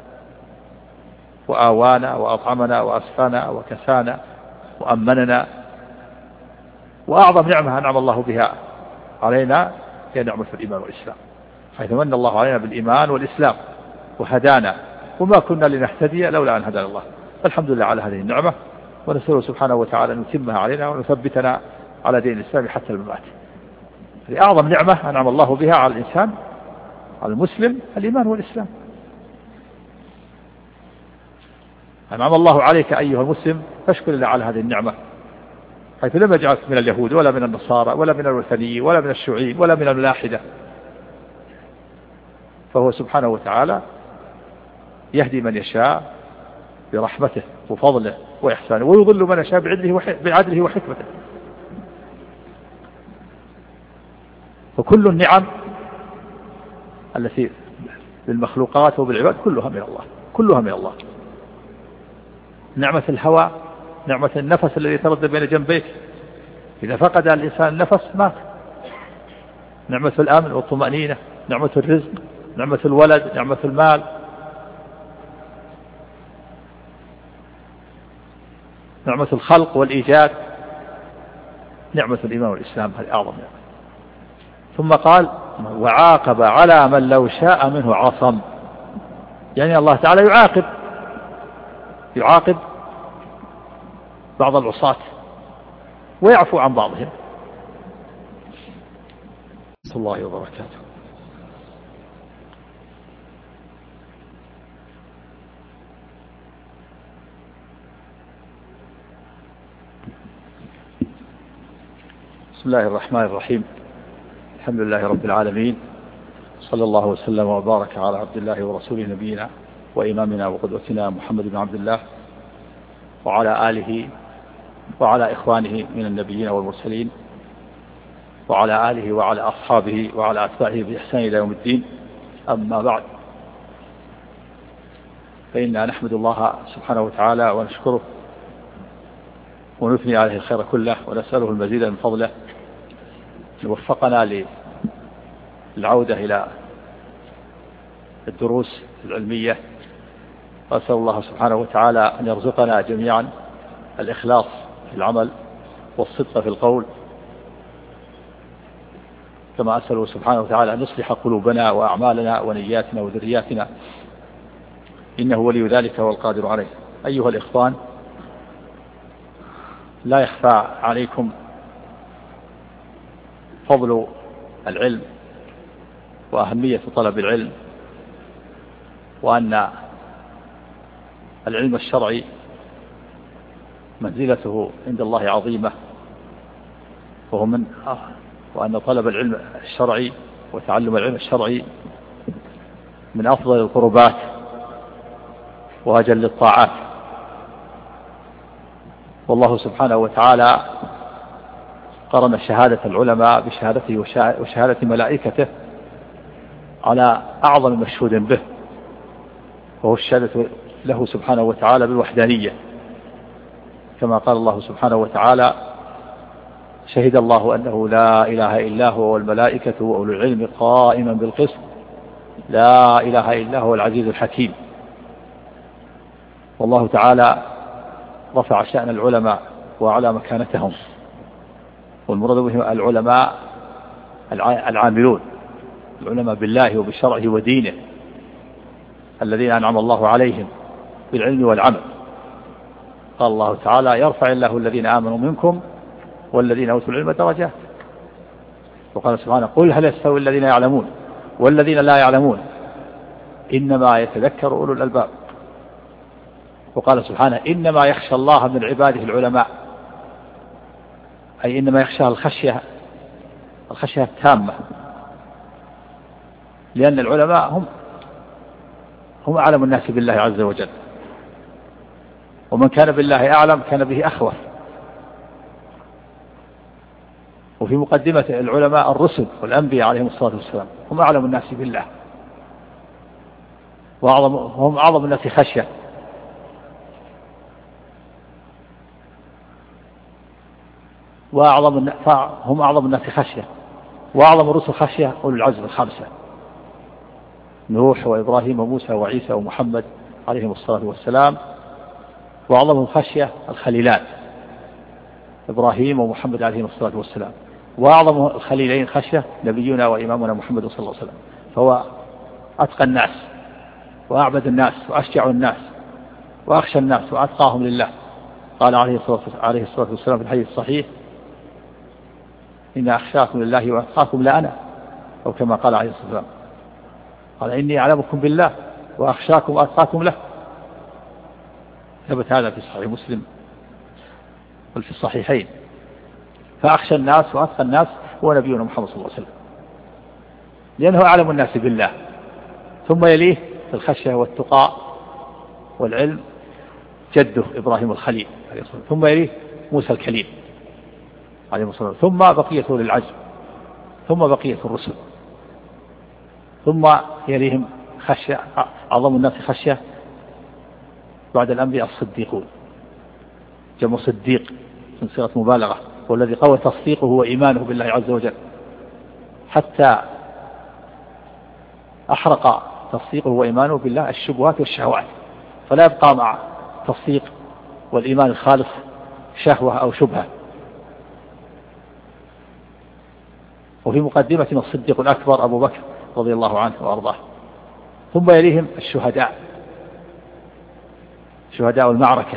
وآوانا وأطعمنا وأسقانا وكسانا وأمننا. وأعظم نعمة أنعم الله بها علينا هي نعمة الإيمان والإسلام، حيث من الله علينا بالإيمان والإسلام وهدانا، وما كنا لنهتدي لولا أن هدانا الله. الحمد لله على هذه النعمة، ونسأله سبحانه وتعالى أن يتمها علينا ونثبتنا على دين الإسلام حتى الممات. هذه أعظم نعمة أنعم الله بها على الإنسان، على المسلم، الإيمان والإسلام. أنعم الله عليك أيها المسلم فاشكر الله على هذه النعمة، حيث لم يجعلك من اليهود ولا من النصارى ولا من الوثنيين ولا من الشيوعيين ولا من الملاحدة، فهو سبحانه وتعالى يهدي من يشاء برحمته وفضله وإحسانه، ويضل من يشاء بعدله وحكمته. فكل النعم التي بالمخلوقات وبالعباد كلها من الله، كلها من الله. نعمة الهواء، نعمة النفس الذي يتردد بين جنبيك، إذا فقد الإنسان النفس مات. نعمة الأمن والطمأنينة، نعمة الرزق، نعمة الولد، نعمة المال، نعمة الخلق والإيجاد، نعمة الإيمان والإسلام، هذه أعظم نعمة. ثم قال: وعاقب على من لو شاء منه عصم. يعني الله تعالى يعاقب بعض العصاة ويعفو عن بعضهم. صلى الله وبركاته. بسم الله الرحمن الرحيم. الحمد لله رب العالمين، صلى الله وسلم وبارك على عبد الله ورسوله نبينا وإمامنا وقدوتنا محمد بن عبد الله وعلى آله وعلى إخوانه من النبيين والمرسلين وعلى آله وعلى أصحابه وعلى أتباعه بإحسان إلى يوم الدين. أما بعد، فإنا نحمد الله سبحانه وتعالى ونشكره ونثني عليه الخير كله ونسأله المزيد من فضله أن وفقنا للعودة إلى الدروس العلمية، وأسأل الله سبحانه وتعالى أن يرزقنا جميعا الإخلاص في العمل والصدق في القول، كما أسأله سبحانه وتعالى أن يصلح قلوبنا وأعمالنا ونياتنا وذرياتنا، إنه ولي ذلك والقادر عليه. أيها الإخوان، لا يخفى عليكم فضل العلم وأهمية طلب العلم، وأن العلم الشرعي منزلته عند الله عظيمة، وأن طلب العلم الشرعي وتعلم العلم الشرعي من أفضل القربات وأجل الطاعات. والله سبحانه وتعالى قرن شهادة العلماء بشهادته وشهادة ملائكته على أعظم مشهود به، وهو الشهادة له سبحانه وتعالى بالوحدانية، كما قال الله سبحانه وتعالى: شهد الله أنه لا إله إلا هو والملائكة وأولو العلم قائما بالقسط لا إله إلا هو العزيز الحكيم. والله تعالى رفع شأن العلماء وأعلى مكانتهم، والمراد بهم العلماء العاملون، العلماء بالله وبشرعه ودينه، الذين أنعم الله عليهم بالعلم والعمل. قال الله تعالى: يرفع الله الذين آمنوا منكم والذين أوتوا العلم درجات. وقال سبحانه: قل هل يستوي الذين يعلمون والذين لا يعلمون إنما يتذكر أولو الألباب. وقال سبحانه: إنما يخشى الله من عباده العلماء، أي إنما يخشى الخشية التامة، لأن العلماء هم أعلم الناس بالله عز وجل، ومن كان بالله أعلم كان به أخوف. وفي مقدمة العلماء الرسل والأنبياء عليهم الصلاة والسلام، هم أعلم الناس بالله وهم أعظم الناس خشية. هم أعظم الناس خشية، وأعظم الرسل خشية أولو العزم الخمسة: نوح وإبراهيم وموسى وعيسى ومحمد عليهم الصلاة والسلام. وأعظمهم خشية الخليلان إبراهيم ومحمد عليهم الصلاة والسلام. وأعظم الخليلين خشية نبينا وإمامنا محمد صلى الله عليه وسلم، فهو أتقى الناس وأعبد الناس وأشجع الناس وأخشى الناس وأتقاهم لله. قال عليه الصلاة والسلام في الحديث الصحيح: إن أخشاكم لله وأتقاكم لأنا، أو كما قال عليه الصلاة والسلام، قال: إني أعلمكم بالله وأخشاكم وأتقاكم له. ثبت هذا في صحيح مسلم بل في الصحيحين. فأخشى الناس وأتقى الناس هو نبينا محمد صلى الله عليه وسلم، لأنه أعلم الناس بالله. ثم يليه في الخشية والتقاء والعلم جده إبراهيم الخليل عليه الصلاة والسلام، ثم يليه موسى الكليم عليه الصلاة والسلام، ثم بقية أولي العزم، ثم بقية الرسل، ثم يليهم خشية أعظم الناس خشية بعد الأنبياء الصديقون، جمع صديق من صيغة مبالغة، والذي قوى تصديقه وإيمانه بالله عز وجل حتى أحرق تصديقه وإيمانه بالله الشبهات والشهوات، فلا يبقى مع تصديق والإيمان الخالص شهوة أو شبهة. وفي مقدمة الصديق الأكبر أبو بكر رضي الله عنه وأرضاه. ثم يليهم الشهداء، شهداء المعركة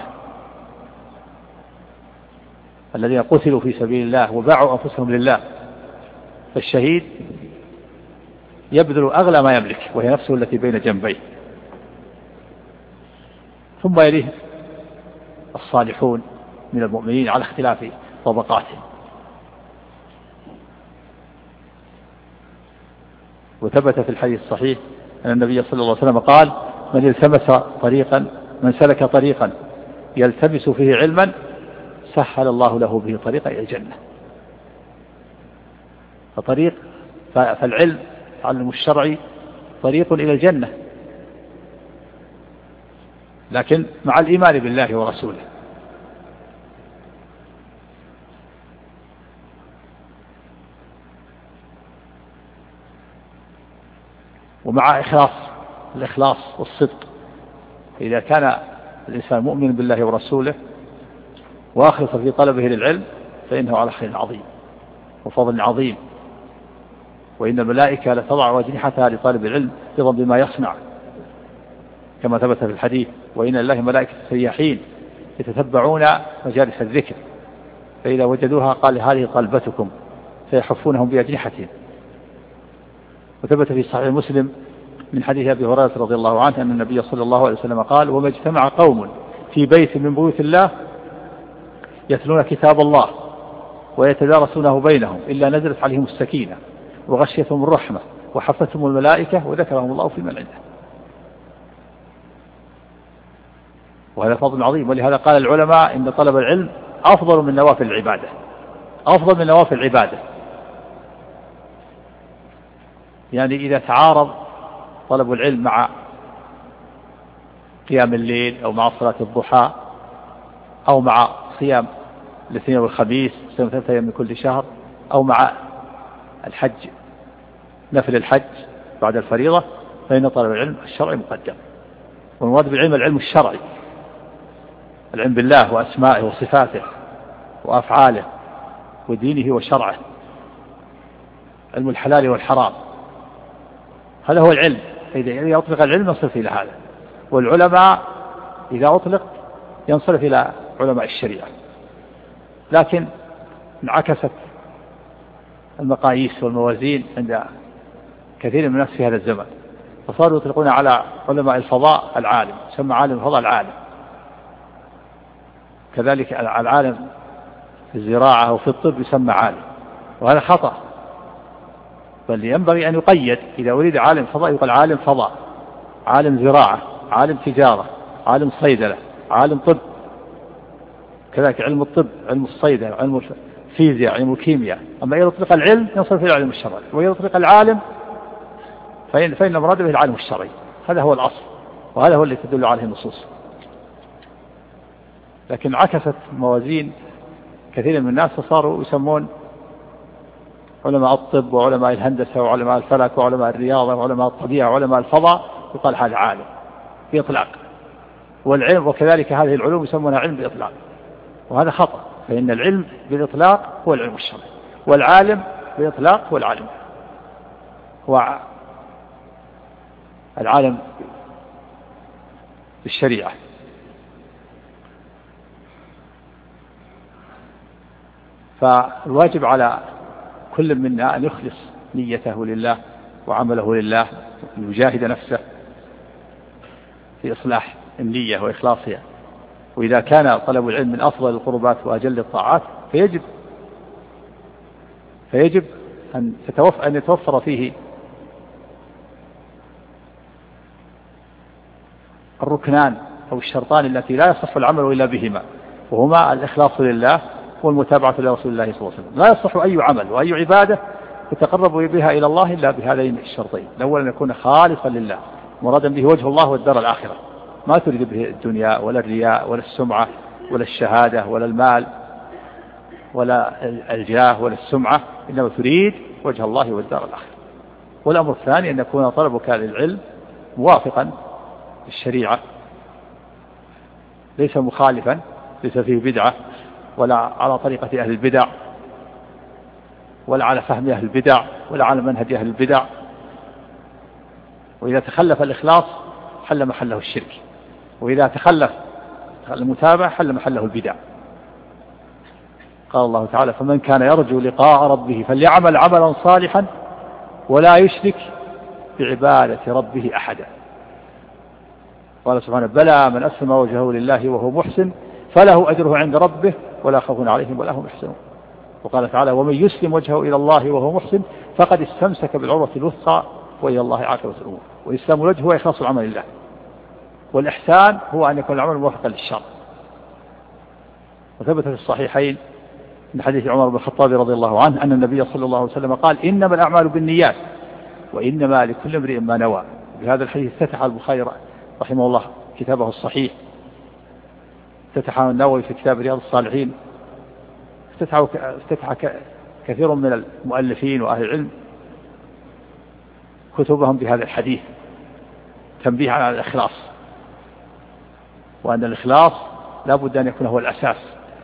الذين قتلوا في سبيل الله وباعوا أنفسهم لله. فالشهيد يبذل أغلى ما يملك وهي نفسه التي بين جنبيه. ثم يليه الصالحون من المؤمنين على اختلاف طبقاتهم. وثبت في الحديث الصحيح أن النبي صلى الله عليه وسلم قال: من سلك طريقا يلتمس فيه علما سهل الله له به طريقا إلى الجنة. فالعلم العلم الشرعي طريق إلى الجنة، لكن مع الإيمان بالله ورسوله. ومع الإخلاص والصدق. إذا كان الإنسان مؤمن بالله ورسوله وأخلص في طلبه للعلم فإنه على خير عظيم وفضل عظيم. وإن الملائكة لتضع أجنحتها لطالب العلم رضا بما يصنع، كما ثبت في الحديث: وإن لله ملائكة سياحين يتتبعون مجالس الذكر، فإذا وجدوها قال: هذه طلبتكم، فيحفونهم بأجنحتهم. وثبت في صحيح مسلم من حديث أبي هريرة رضي الله عنه أن النبي صلى الله عليه وسلم قال: وما اجتمع قوم في بيت من بيوت الله يتلون كتاب الله ويتدارسونه بينهم إلا نزلت عليهم السكينة وغشيتهم الرحمة وحفتهم الملائكة وذكرهم الله في من عنده. وهذا فضل عظيم. ولهذا قال العلماء إن طلب العلم أفضل من نوافل العبادة، أفضل من نوافل العبادة. يعني إذا تعارض طلب العلم مع قيام الليل أو مع صلاة الضحى أو مع صيام الاثنين والخميس، صيام 3 أيام من كل شهر، أو مع الحج، نفل الحج بعد الفريضة، فإن طلب العلم الشرعي مقدم. والمراد بالعلم العلم الشرعي، العلم بالله وأسمائه وصفاته وأفعاله ودينه وشرعه، علم الحلال والحرام، هذا هو العلم. إذا أطلق العلم ينصرف إلى هذا. والعلماء إذا أطلق ينصرف إلى علماء الشريعة. لكن انعكست المقاييس والموازين عند كثير من الناس في هذا الزمن، فصاروا يطلقون على علماء الفضاء العالم، يسمى عالم الفضاء العالم، كذلك العالم في الزراعة أو في الطب يسمى عالم، وهذا خطأ. بل ينبغي أن يقيد، إذا أريد عالم فضاء يقال عالم فضاء، عالم زراعة، عالم تجارة، عالم صيدلة، عالم طب. كذلك علم الطب، علم الصيدلة، علم الفيزياء، علم الكيمياء. أما إذا أطلق العلم ينصرف إلى العلم الشرعي، وإذا أطلق العالم فإن المراد به العالم الشرعي. هذا هو الأصل، وهذا هو الذي تدل عليه النصوص. لكن عكست موازين كثير من الناس، فصاروا يسمون علماء الطب وعلماء الهندسة وعلماء الفلك وعلماء الرياضة وعلماء الطبيعة وعلماء الفضاء يقال هذا عالم بإطلاق. والعلم وكذلك هذه العلوم يسمونها علم بإطلاق، وهذا خطأ. فإن العلم بالإطلاق هو العلم الشرعي، والعالم بإطلاق هو العالم، هو العالم بالشريعة. فالواجب على كل منا أن يخلص نيته لله وعمله لله، ويجاهد نفسه في إصلاح النية وإخلاصها. وإذا كان طلب العلم من أفضل القربات وأجل الطاعات فيجب أن يتوفر فيه الركنان أو الشرطان التي لا يصح العمل إلا بهما، وهما الإخلاص لله والمتابعة لرسول الله صلى الله عليه وسلم. لا يصح أي عمل وأي عبادة يتقرب بها إلى الله إلا بهذين الشرطين: الأول أن يكون خالصا لله مرادا به وجه الله والدار الآخرة، ما تريد به الدنيا ولا الرياء ولا السمعة ولا الشهادة ولا المال ولا الجاه ولا السمعة، إنما تريد وجه الله والدار الآخرة. والأمر الثاني أن يكون طلبك للعلم موافقا للشريعة، ليس مخالفا، ليس فيه بدعة ولا على طريقة أهل البدع ولا على فهم أهل البدع ولا على منهج أهل البدع. وإذا تخلف الإخلاص حل محله الشرك، وإذا تخلف المتابعة حل محله البدع. قال الله تعالى: فمن كان يرجو لقاء ربه فليعمل عملا صالحا ولا يشرك بعبادة ربه أحدا. قال سبحانه: بلى من أسلم وجهه لله وهو محسن فله أجره عند ربه ولا خوف عليهم ولا هم يحزنون. وقال تعالى: ومن يسلم وجهه إلى الله وهو محسن فقد استمسك بالعروة الوثقى وإلى الله عاقبة الأمور. وإسلام الوجه هو إخلاص العمل لله، والإحسان هو أن يكون العمل موافقا للشرع. وثبت في الصحيحين من حديث عمر بن الخطاب رضي الله عنه أن النبي صلى الله عليه وسلم قال: إنما الأعمال بالنيات وإنما لكل امرئ ما نوى. بهذا الحديث افتتح البخاري رحمه الله كتابه الصحيح، افتتحه النووي في كتاب رياض الصالحين، افتتح كثير من المؤلفين وأهل العلم كتبهم بهذا الحديث تنبيه على الإخلاص، وأن الإخلاص لا بد أن يكون هو الأساس.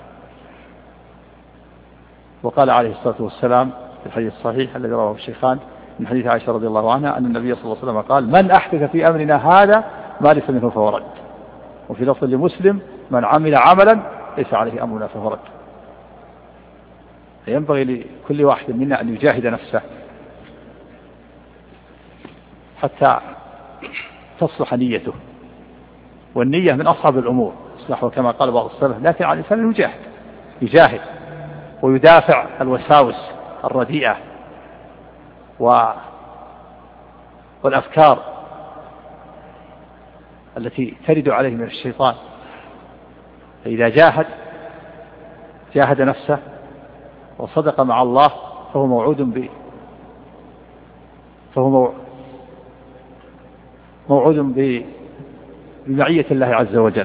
وقال عليه الصلاة والسلام في الحديث الصحيح الذي رواه الشيخان من حديث عائشة رضي الله عنها أن النبي صلى الله عليه وسلم قال: من أحدث في أمرنا هذا ما ليس منه فهو رد. وفي لفظ لمسلم: من عمل عملا ليس عليه أمرنا فهو رد. فينبغي لكل واحد منا أن يجاهد نفسه حتى تصلح نيته، والنية من أصعب الأمور إصلاحها كما قال بعض السلف، لكن على الإنسان يجاهد ويدافع الوساوس الرديئة والأفكار التي ترد عليه من الشيطان. فإذا جاهد نفسه وصدق مع الله فهو موعود بمعية الله عز وجل.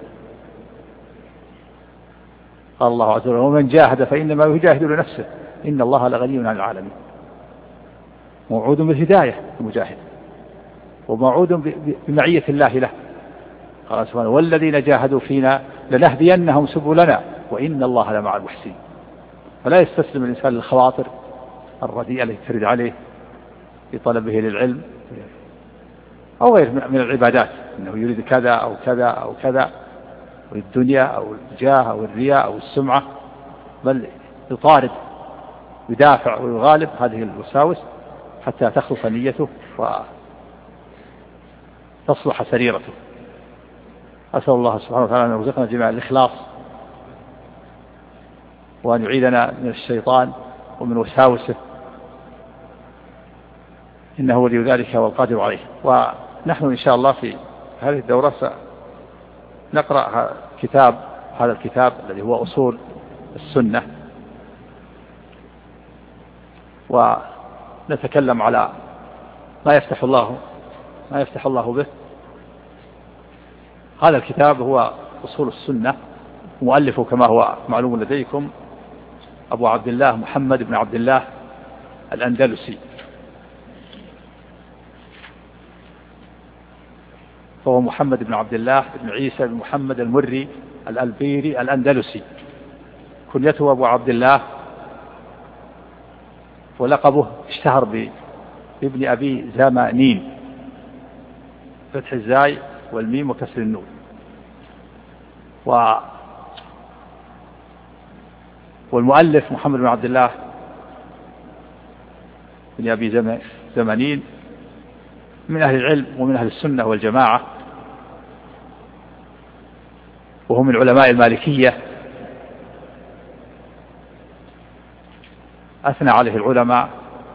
قال الله عز وجل: ومن جاهد فإنما يجاهد لنفسه إن الله لغني عن العالمين. موعود بالهداية المجاهد، وموعود بمعية الله له. قال سبحانه: والذين جاهدوا فينا لنهدينهم سبلنا وإن الله لمع المحسنين. فلا يستسلم الإنسان للخواطر الرديئة التي ترد عليه في طلبه للعلم أو غير من العبادات، إنه يريد كذا أو كذا أو كذا، والدنيا أو الجاه أو الرياء أو السمعة، بل يطارد يدافع ويغالب هذه الوساوس حتى تخلص نيته وتصلح سريرته. أسأل الله سبحانه وتعالى أن يرزقنا جميعا الإخلاص، وأن يعيدنا من الشيطان ومن وساوسه، إنه ولي ذلك والقادر عليه. ونحن إن شاء الله في هذه الدورة سنقرأ هذا الكتاب الذي هو أصول السنة، ونتكلم على ما يفتح الله به. هذا الكتاب هو أصول السنة، مؤلفه كما هو معلوم لديكم أبو عبد الله محمد بن عبد الله الأندلسي، فهو محمد بن عبد الله بن عيسى بن محمد المري الألبيري الأندلسي، كنيته أبو عبد الله، ولقبه اشتهر بابن أبي زمانين، فتح الزاي والميم وكسر النون. والمؤلف محمد بن عبد الله بن أبي زمانين من أهل العلم ومن أهل السنة والجماعة، وهو من علماء المالكية، أثنى عليه العلماء،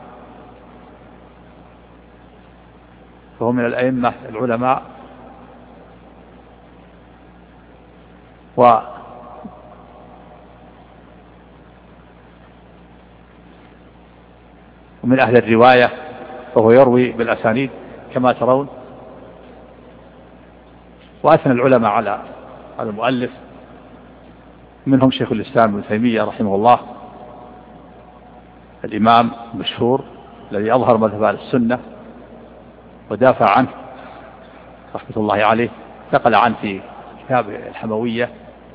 فهو من الأئمة العلماء، ومن أهل الرواية، فهو يروي بالأسانيد كما ترون. وأثنى العلماء على المؤلف، منهم شيخ الإسلام ابن تيمية رحمه الله، الإمام المشهور الذي أظهر مذهب أهل السنة ودافع عنه رحمة الله عليه، نقل عنه في كتابه الحموية،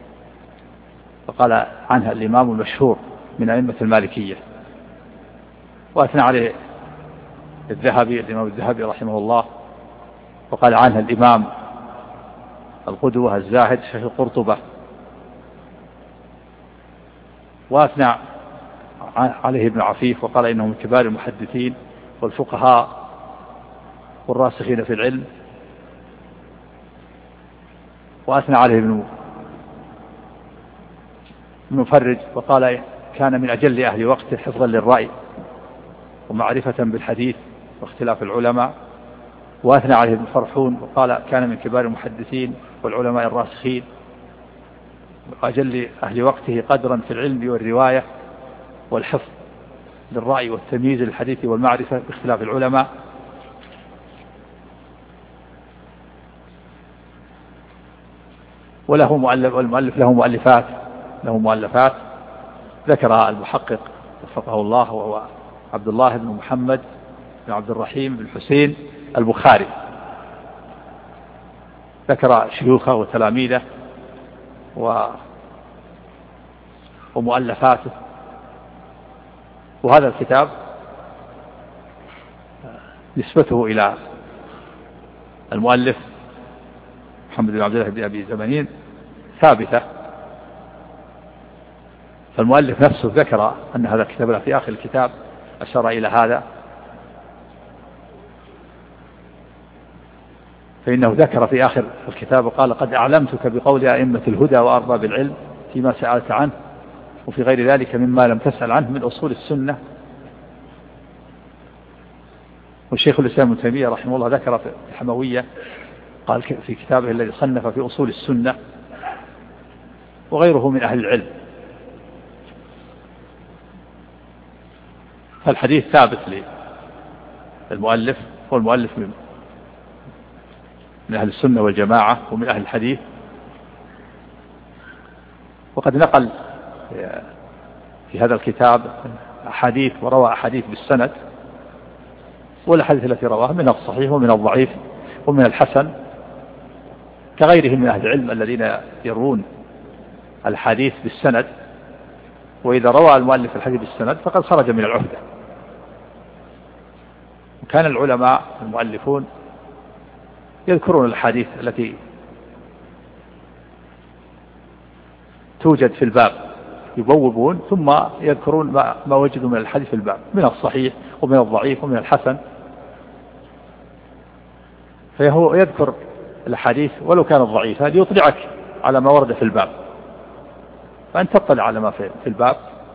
وقال عنها الإمام المشهور من أئمة المالكية. وأثنى عليه الإمام الذهبي رحمه الله، وقال عنها الإمام القدوة الزاهد شيخ القرطبة. وأثنى عليه ابن عفيف، وقال إنه من كبار المحدثين والفقهاء والراسخين في العلم. وأثنى عليه ابن مفرج، وقال كان من أجل أهل وقته حفظا للرأي ومعرفة بالحديث واختلاف العلماء، وأثنى عليه ابن فرحون وقال كان من كبار المحدثين والعلماء الراسخين وأجل أهل وقته قدرا في العلم والرواية والحفظ للرأي والتمييز للحديث والمعرفة باختلاف العلماء. وله والمؤلف له مؤلفات ذكرها المحقق وفقه الله، وهو عبد الله بن محمد بن عبد الرحيم بن حسين البخاري، ذكر شيوخه وتلاميذه ومؤلفاته. وهذا الكتاب نسبته إلى المؤلف محمد بن عبد الله بن أبي زمانين ثابتة، فالمؤلف نفسه ذكر أن هذا الكتاب في آخر الكتاب أشار إلى هذا، فإنه ذكر في آخر الكتاب وقال قد أعلمتك بقول أئمة الهدى وأرباب العلم فيما سألت عنه وفي غير ذلك مما لم تسأل عنه من أصول السنة. والشيخ الإسلام ابن تيمية رحمه الله ذكر في الحموية قال في كتابه الذي صنف في أصول السنة وغيره من أهل العلم. فالحديث ثابت للمؤلف، والمؤلف من أهل السنة والجماعة ومن أهل الحديث، وقد نقل في هذا الكتاب أحاديث وروى أحاديث بالسند، والأحاديث التي رواها من الصحيح ومن الضعيف ومن الحسن كغيره من أهل العلم الذين يروون الحديث بالسند. وإذا روى المؤلف الحديث بالسند فقد خرج من العهدة. وكان العلماء المؤلفون يذكرون الحديث التي توجد في الباب، يبوبون ثم يذكرون ما وجدوا من الحديث في الباب من الصحيح ومن الضعيف ومن الحسن، فهو يذكر الحديث ولو كان الضعيف هذا يطلعك على ما ورد في الباب، فأن تطلع على ما في الباب.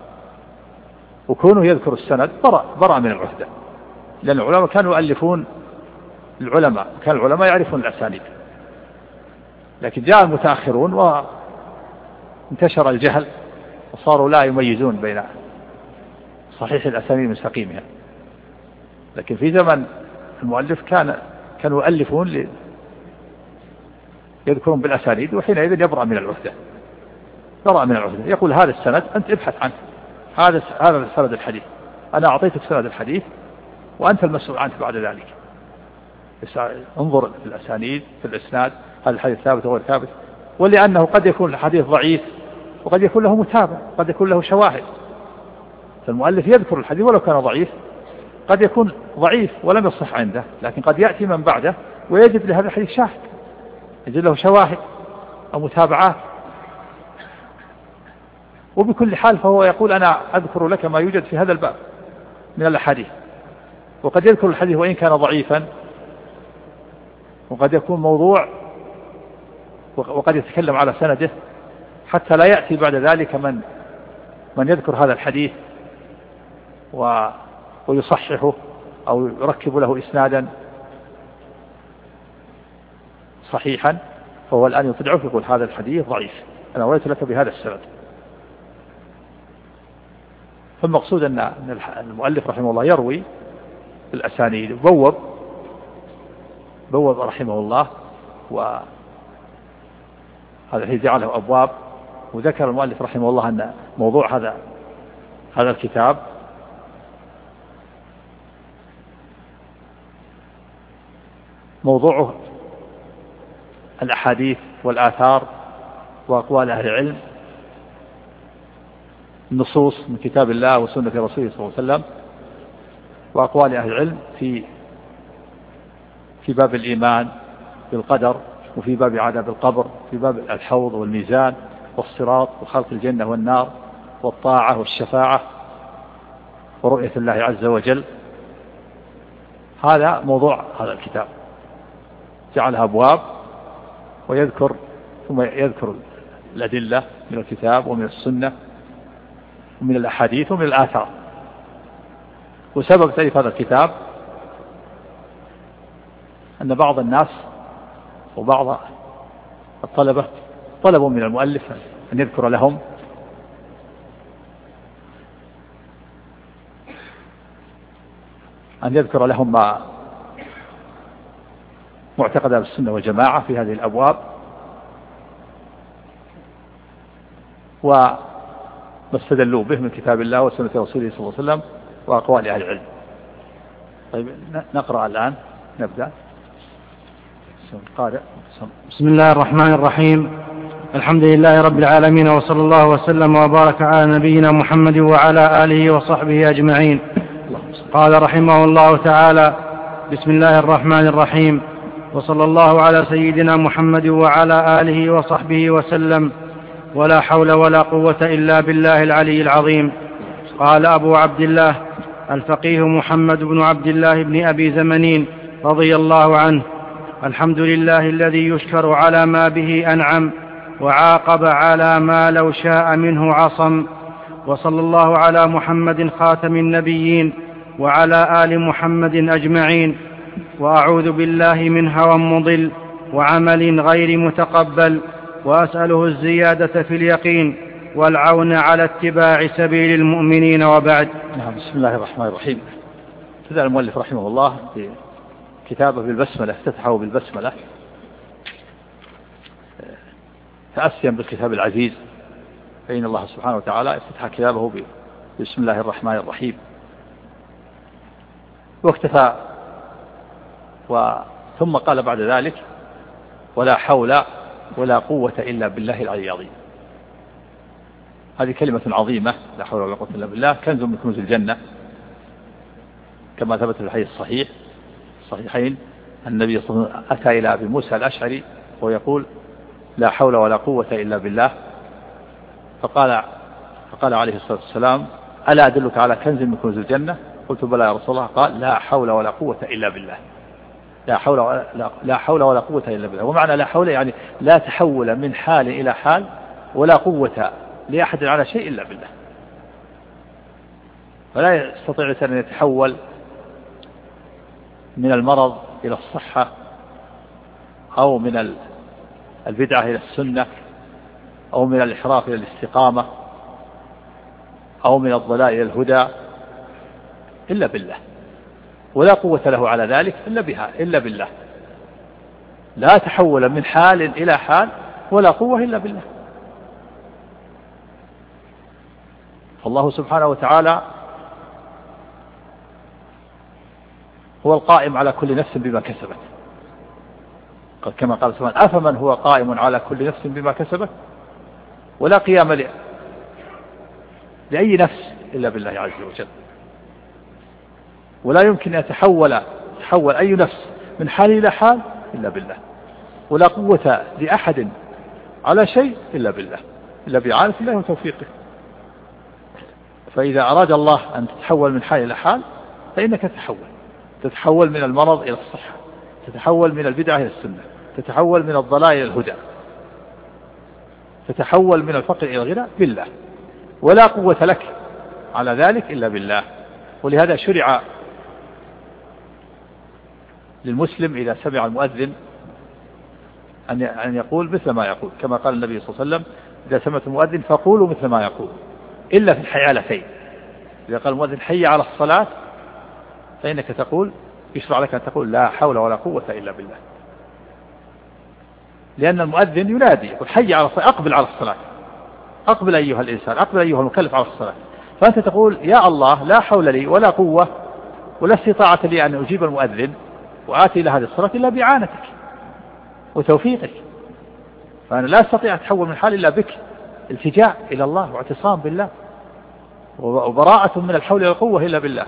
وكونه يذكر السند برأ من العهدة، لأن العلماء كانوا يؤلفون كان العلماء يعرفون الأسانيد، لكن جاء المتأخرون وانتشر الجهل وصاروا لا يميزون بين صحيح الأسانيد من سقيمها. لكن في زمن المؤلف كانوا يؤلفون يذكرون بالأسانيد، وحينئذ يبرأ من العهدة، يقول هذا السند أنت ابحث عنه، هذا سند الحديث، أنا أعطيتك سند الحديث وأنت المسؤول عنه بعد ذلك. انظر في الأسانيد في الإسناد هذا الحديث ثابت وغير ثابت، ولأنه قد يكون الحديث ضعيف وقد يكون له متابع، قد يكون له شواهد. فالمؤلف يذكر الحديث ولو كان ضعيف، قد يكون ضعيف ولم يصح عنده، لكن قد يأتي من بعده ويجد لهذا الحديث شاهد، يجد له شواهد أو متابعات. وبكل حال فهو يقول أنا أذكر لك ما يوجد في هذا الباب من الأحاديث. وقد يذكر الحديث وإن كان ضعيفا، وقد يكون موضوع، وقد يتكلم على سنده حتى لا يأتي بعد ذلك من يذكر هذا الحديث ويصححه أو يركب له إسنادا صحيحا، فهو الآن يطلعه يقول هذا الحديث ضعيف، أنا رويت لك بهذا السند. فالمقصود أن المؤلف رحمه الله يروي الأسانيد، بوب رحمه الله، وهذا الذي جعله أبواب. وذكر المؤلف رحمه الله أن موضوع هذا الكتاب موضوعه الأحاديث والآثار وأقوال أهل العلم، النصوص من كتاب الله وسنة رسوله صلى الله عليه وسلم، وأقوال أهل العلم في باب الإيمان بالقدر، وفي باب عذاب القبر، في باب الحوض والميزان والصراط وخلق الجنة والنار والطاعة والشفاعة ورؤية الله عز وجل. هذا موضوع هذا الكتاب، جعلها أبواب ثم يذكر الأدلة من الكتاب ومن السنة ومن الأحاديث ومن الآثار. وسبب تأليف هذا الكتاب أن بعض الناس وبعض الطلبة طلبوا من المؤلف أن يذكر لهم ما معتقد السنة والجماعة في هذه الأبواب وما استدلوا به من كتاب الله وسنة رسوله صلى الله عليه وسلم وأقوال أهل العلم. طيب نقرأ الآن، نبدأ. بسم الله الرحمن الرحيم. الحمد لله رب العالمين، وصلى الله وسلم وبارك على نبينا محمد وعلى آله وصحبه أجمعين. قال رحمه الله تعالى: بسم الله الرحمن الرحيم، وصلى الله على سيدنا محمد وعلى آله وصحبه وسلم، ولا حول ولا قوة إلا بالله العلي العظيم. قال أبو عبد الله الفقيه محمد بن عبد الله بن أبي زمنين رضي الله عنه: الحمد لله الذي يشكر على ما به أنعم، وعاقب على ما لو شاء منه عصم. وصلى الله على محمد خاتم النبيين وعلى آل محمد أجمعين. وأعوذ بالله من هوى مضل وعمل غير متقبل، وأسأله الزيادة في اليقين والعون على اتباع سبيل المؤمنين، وبعد. بسم الله الرحمن الرحيم. بدأ المؤلف رحمه الله في كتابه بالبسملة، افتتحه بالبسملة تأسيا بالكتاب العزيز، فإن الله سبحانه وتعالى افتتح كتابه بسم الله الرحمن الرحيم، واكتفى ثم قال بعد ذلك: ولا حول ولا قوة إلا بالله العلي العظيم. هذه كلمة عظيمة، لا حول ولا قوة إلا بالله، كنز من كنوز الجنة، كما ثبت في الحديث الصحيحين النبي صلى الله عليه وسلم أتى إلى أبي موسى الأشعري ويقول: لا حول ولا قوة إلا بالله. فقال عليه الصلاة والسلام: ألا أدلك على كنز من كنوز الجنة؟ قلت: بلى يا رسول الله. قال: لا حول ولا قوة إلا بالله. لا حول ولا قوة إلا بالله. ومعنى لا حول يعني لا تحول من حال إلى حال، ولا قوة لأحد على شيء إلا بالله. فلا يستطيع الإنسان أن يتحول من المرض إلى الصحة، أو من البدعة إلى السنة، أو من الإحراف إلى الاستقامة، أو من الضلال إلى الهدى إلا بالله. ولا قوة له على ذلك إلا بالله. لا تحول من حال إلى حال ولا قوة إلا بالله. فالله سبحانه وتعالى هو القائم على كل نفس بما كسبت، كما قال سبحانه: أفمن هو قائم على كل نفس بما كسبت. ولا قيام لأي نفس إلا بالله عز وجل. ولا يمكن أن تحول أي نفس من حال إلى حال إلا بالله. ولا قوة لأحد على شيء إلا بالله، إلا بعانة الله وتوفيقه. فإذا أراد الله أن تتحول من حال إلى حال فإنك تتحول من المرض إلى الصحة، تتحول من البدعة إلى السنة، تتحول من الضلال إلى الهدى، تتحول من الفقر إلى الغنى بالله. ولا قوة لك على ذلك إلا بالله. ولهذا شرع للمسلم إذا سمع المؤذن أن يقول مثل ما يقول، كما قال النبي صلى الله عليه وسلم: إذا سمعت المؤذن فقولوا مثل ما يقول، إلا في الحيالتين. إذا قال المؤذن: حي على الصلاة، فإنك تقول، يشرع لك أن تقول: لا حول ولا قوة إلا بالله. لأن المؤذن ينادي يقول: حي على الصلاة، أقبل على الصلاة، أقبل أيها الإنسان، أقبل أيها المكلف على الصلاة. فأنت تقول: يا الله، لا حول لي ولا قوة ولا استطاعة لي أن أجيب المؤذن وآتي إلى هذه الصلاة إلا بإعانتك وتوفيقك. فأنا لا أستطيع أن أتحول من حال إلا بك، التجاء إلى الله واعتصام بالله، وبراءة من الحول والقوة إلا بالله.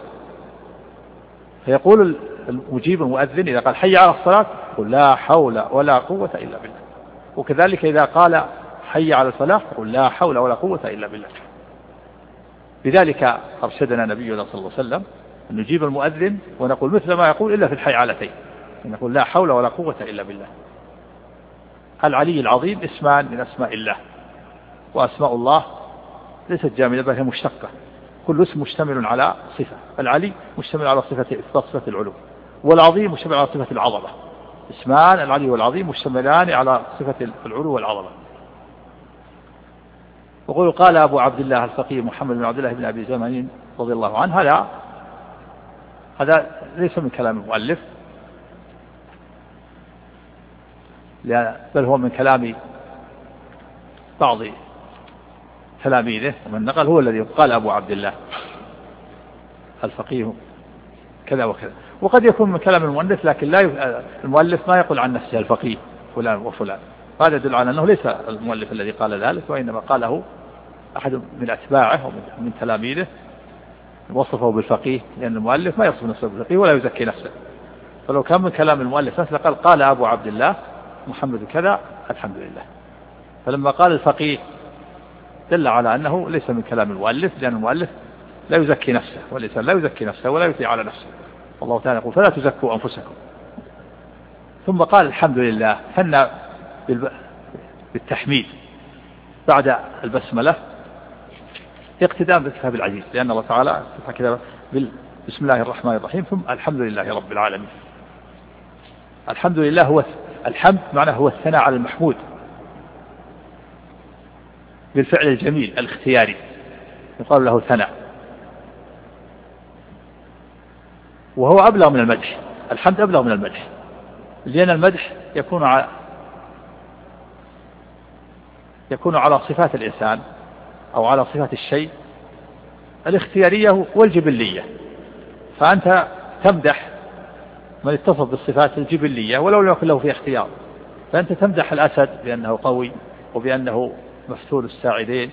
فيقول المجيب المؤذن إذا قال: حي على الصلاة، قل: لا حول ولا قوة إلا بالله. وكذلك إذا قال: حي على الفلاح، قل: لا حول ولا قوة إلا بالله. لذلك أرشدنا نبينا صلى الله عليه وسلم أن نجيب المؤذن ونقول مثل ما يقول إلا في الحيعلتين، نقول: لا حول ولا قوة إلا بالله. العلي العظيم اسمان من أسماء الله، وأسماء الله ليست جامدة بل هي مشتقة، كل اسم مشتمل على صفة. العلي مشتمل على صفة إثبات صفة العلو، والعظيم مشتمل على صفة العظمة. اسمان العلي والعظيم مشتملان على صفة العلو والعظمة. وقول قال أبو عبد الله الفقيه محمد بن عبد الله بن أبي زمن رضي الله عنه، هذا ليس من كلام المؤلف، بل هو من كلام بعض تلاميذه، ومن نقل هو الذي قال أبو عبد الله الفقيه كذا وكذا. وقد يكون من كلام المؤلف، لكن المؤلف ما يقول عن نفسه الفقيه فلان وفلان، هذا يدل على أنه ليس المؤلف الذي قال ذلك، وإنما قاله أحد من أتباعه ومن تلاميذه وصفه بالفقيه، لأن المؤلف ما يصف نفسه بالفقيه ولا يزكي نفسه. فلو كان من كلام المؤلف نفسه قال أبو عبد الله محمد كذا الحمد لله. فلما قال الفقيه دل على أنه ليس من كلام المؤلف، لأن المؤلف لا يزكي نفسه، والإنسان لا يزكي نفسه ولا يثني على نفسه. والله تعالى يقول فلا تزكوا أنفسكم. ثم قال الحمد لله، ثنى بالتحميد بعد البسملة اقتداء بالكتاب العزيز، لأن الله تعالى كتاب بسم الله الرحمن الرحيم ثم الحمد لله رب العالمين. الحمد لله هو الحمد، معناه هو الثناء على المحمود بالفعل الجميل الاختياري، يقال له ثناء، وهو أبلغ من المدح. الحمد أبلغ من المدح، لأن المدح يكون على صفات الإنسان أو على صفات الشيء الاختيارية والجبلية، فأنت تمدح من اتصف بالصفات الجبلية ولو لم يكن له في اختيار. فأنت تمدح الأسد بأنه قوي وبأنه مفتول الساعدين،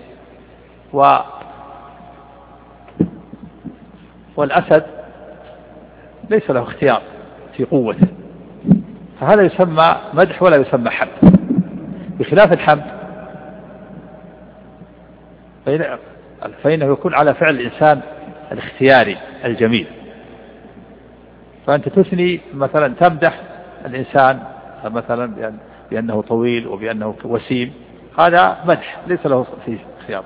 والأسد ليس له اختيار في قوته، فهذا يسمى مدح ولا يسمى حمد. بخلاف الحمد فإنه يكون على فعل الإنسان الاختياري الجميل. فأنت تثني مثلا تمدح الإنسان مثلا بأنه طويل وبأنه وسيم، هذا مدح ليس له فيه اختيار.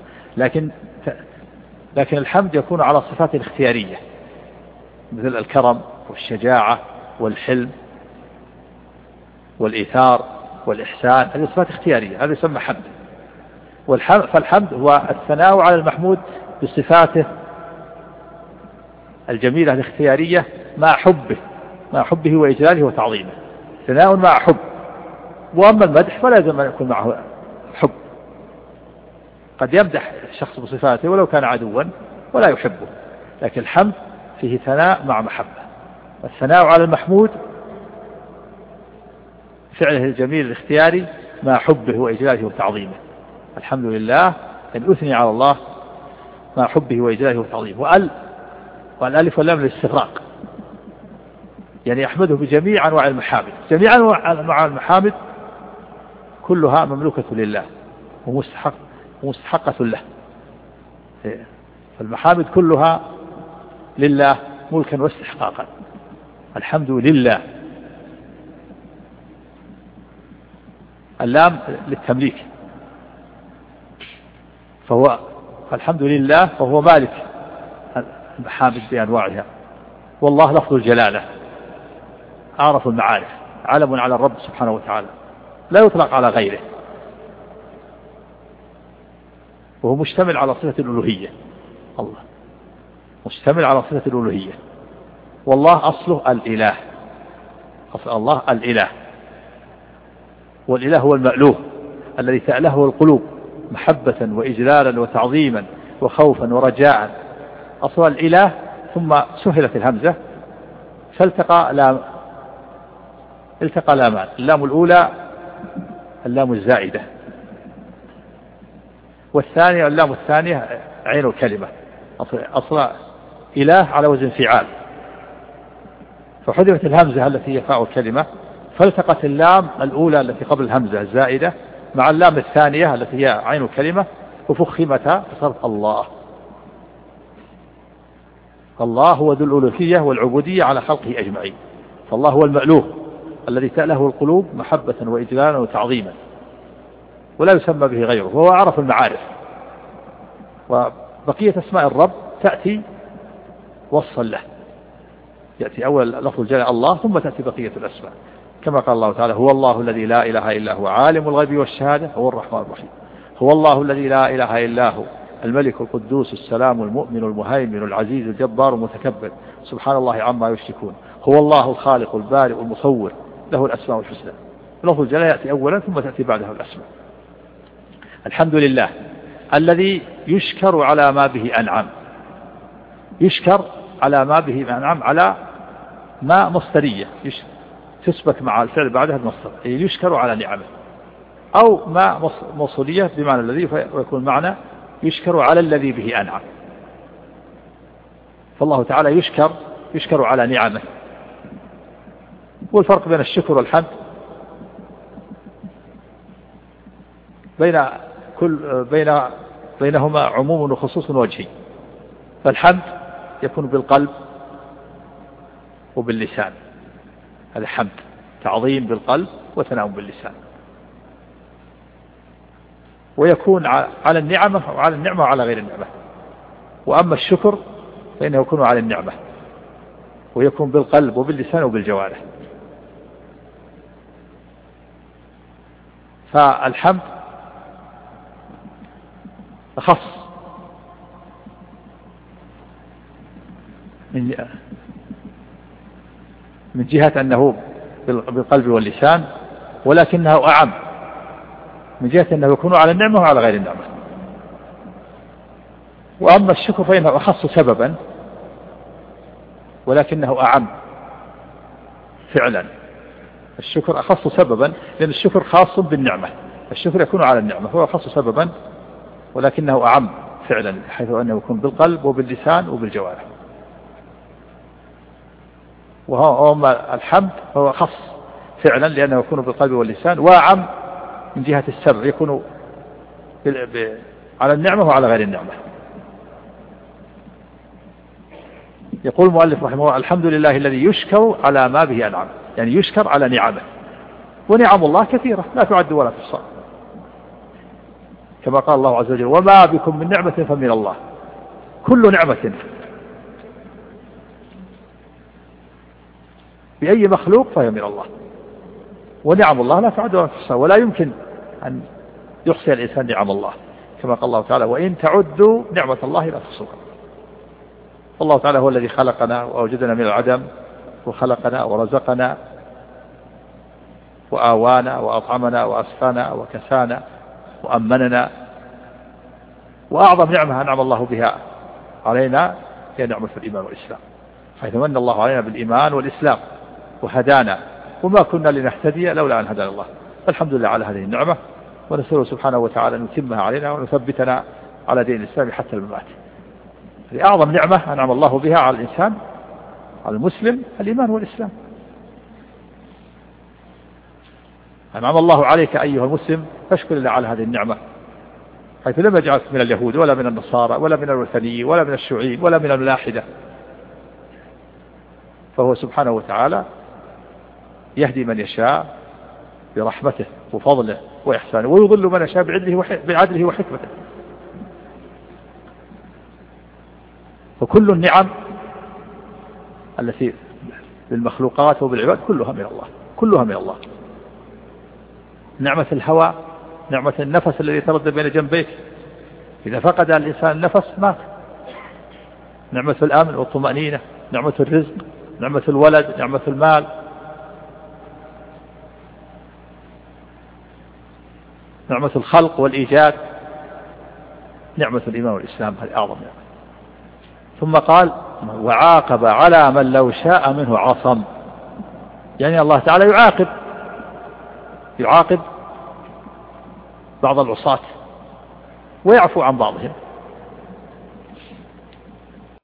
لكن الحمد يكون على صفات الاختيارية، مثل الكرم والشجاعة والحلم والإيثار والإحسان، هذه صفات اختيارية، هذا يسمى حمد. فالحمد هو الثناء على المحمود بصفاته الجميلة الاختيارية مع حبه وإجلاله وتعظيمه، ثناء مع حب. وأما المدح فلا يلزم أن يكون معه حب، قد يمدح الشخص بصفاته ولو كان عدوا ولا يحبه، لكن الحمد فيه ثناء مع محبة. الثناء على المحمود فعله الجميل الاختياري مع حبه وإجلاله وتعظيمه. الحمد لله أن أثني على الله مع حبه وإجلاله وتعظيمه. والألف واللام للاستغراق، يعني أحمده بجميع أنواع المحامد. جميع أنواع المحامد كلها مملوكة لله ومستحقة له، فالمحامد كلها لله ملكا واستحقاقا. الحمد لله، اللام للتمليك، فهو الحمد لله فهو مالك المحامد بأنواعها. والله لفظ الجلالة أعرف المعارف، علم على الرب سبحانه وتعالى لا يطلق على غيره، وهو مشتمل على صفة الألوهية. الله مشتمل على صفة الألوهية، والله أصله الإله، أصل الله الإله، والإله هو المألوه الذي تألهه القلوب محبة وإجلالا وتعظيما وخوفا ورجاء. أصل الإله ثم سهلت الهمزة فالتقى لامان، اللام الأولى اللام الزائدة، والثانية اللام الثانية عين الكلمة. أصل إله على وزن فعال، فحذفت الهمزة التي هي فاء الكلمة، فالتقت اللام الأولى التي قبل الهمزة الزائدة مع اللام الثانية التي هي عين الكلمة وفخمتها فصارت الله. الله هو ذو الألوهية والعبودية على خلقه أجمعين، فالله هو المألوه الذي تأله القلوب محبة وإجلالا وتعظيما، ولا يسمى به غيره، وهو أعرف المعارف. وبقية أسماء الرب تأتي وصفا له، يأتي أول لفظ الجلالة الله ثم تأتي بقية الأسماء، كما قال الله تعالى: هو الله الذي لا إله إلا هو عالم الغيب والشهادة هو الرحمن الرحيم. هو الله الذي لا إله إلا هو الملك القدوس السلام المؤمن المهيمن العزيز الجبار المتكبر سبحان الله عما يشركون. هو الله الخالق البارئ المصور له الأسماء الحسنى. لفظ الجلالة يأتي أولا ثم تأتي بعده الأسماء. الحمد لله الذي يشكر على ما به أنعم. يشكر على ما به أنعم، على ما مصدرية تثبت مع الفعل بعدها المصدر، يشكر على نعمه، أو ما موصولية بمعنى الذي، ويكون معنى يشكر على الذي به أنعم. فالله تعالى يشكر على نعمه. والفرق بين الشكر والحمد بينهما عموم وخصوص وجهي. فالحمد يكون بالقلب وباللسان، هذا حمد، تعظيم بالقلب وثناء باللسان. ويكون على النعمة وعلى غير النعمة. وأما الشكر فإنه يكون على النعمة، ويكون بالقلب وباللسان وبالجوارح. فالحمد أخص من جهة أنه بالقلب واللسان، ولكنه أعم من جهة أنه يكون على النعمة وعلى غير النعمة. وأما الشكر فإنه أخص سببا ولكنه أعم فعلا. الشكر أخص سببا لأن الشكر خاص بالنعمة، الشكر يكون على النعمة، هو أخص سببا ولكنه أعم فعلا، حيث أنه يكون بالقلب وباللسان وبالجوارح. وأما الحمد فهو أخص فعلا لأنه يكون بالقلب واللسان، وأعم من جهة السبب، يكون على النعمة وعلى غير النعمة. يقول المؤلف رحمه الله: الحمد لله الذي يشكر على ما به أنعم، يعني يشكر على نعمه. ونعم الله كثيرة لا تعد ولا تحصى، كما قال الله عز وجل: وما بكم من نعمة فمن الله. كل نعمة بأي مخلوق فهي من الله، ونعم الله لا تعد ولا تحصى، ولا يمكن أن يحصي الإنسان نعم الله، كما قال الله تعالى: وإن تعدوا نعمة الله لا تحصوها. الله تعالى هو الذي خلقنا وأوجدنا من العدم، وخلقنا ورزقنا وآوانا وأطعمنا وأسقانا وكسانا وأمننا. وأعظم نعمة أنعم الله بها علينا هي نعمة الإيمان والإسلام، حيث من الله علينا بالإيمان والإسلام وهدانا، وما كنا لنهتدي لولا أن هدانا الله. فالحمد لله على هذه النعمة، ونسأله سبحانه وتعالى أن يتمها علينا ونثبتنا على دين الإسلام حتى الممات. هذه أعظم نعمة أنعم الله بها على الإنسان، على المسلم، الإيمان والإسلام. أنعم الله عليك أيها المسلم فاشكر الله على هذه النعمة، حيث لم يجعلك من اليهود ولا من النصارى ولا من الوثنيين ولا من الشيوعيين ولا من الملاحدة، فهو سبحانه وتعالى يهدي من يشاء برحمته وفضله وإحسانه، ويضل من يشاء بعدله وحكمته. فكل النعم التي بالمخلوقات وبالعباد كلها من الله، كلها من الله. نعمة الهواء، نعمة النفس الذي يتردد بين جنبيك، إذا فقد الإنسان النفس مات. نعمة الأمن والطمأنينة، نعمة الرزق، نعمة الولد، نعمة المال. نعمة الخلق والإيجاد، نعمة الإيمان والإسلام، هذه أعظم نعمة. ثم قال: وعاقب على من لو شاء منه عصم. يعني الله تعالى يعاقب بعض العصاة ويعفو عن بعضهم.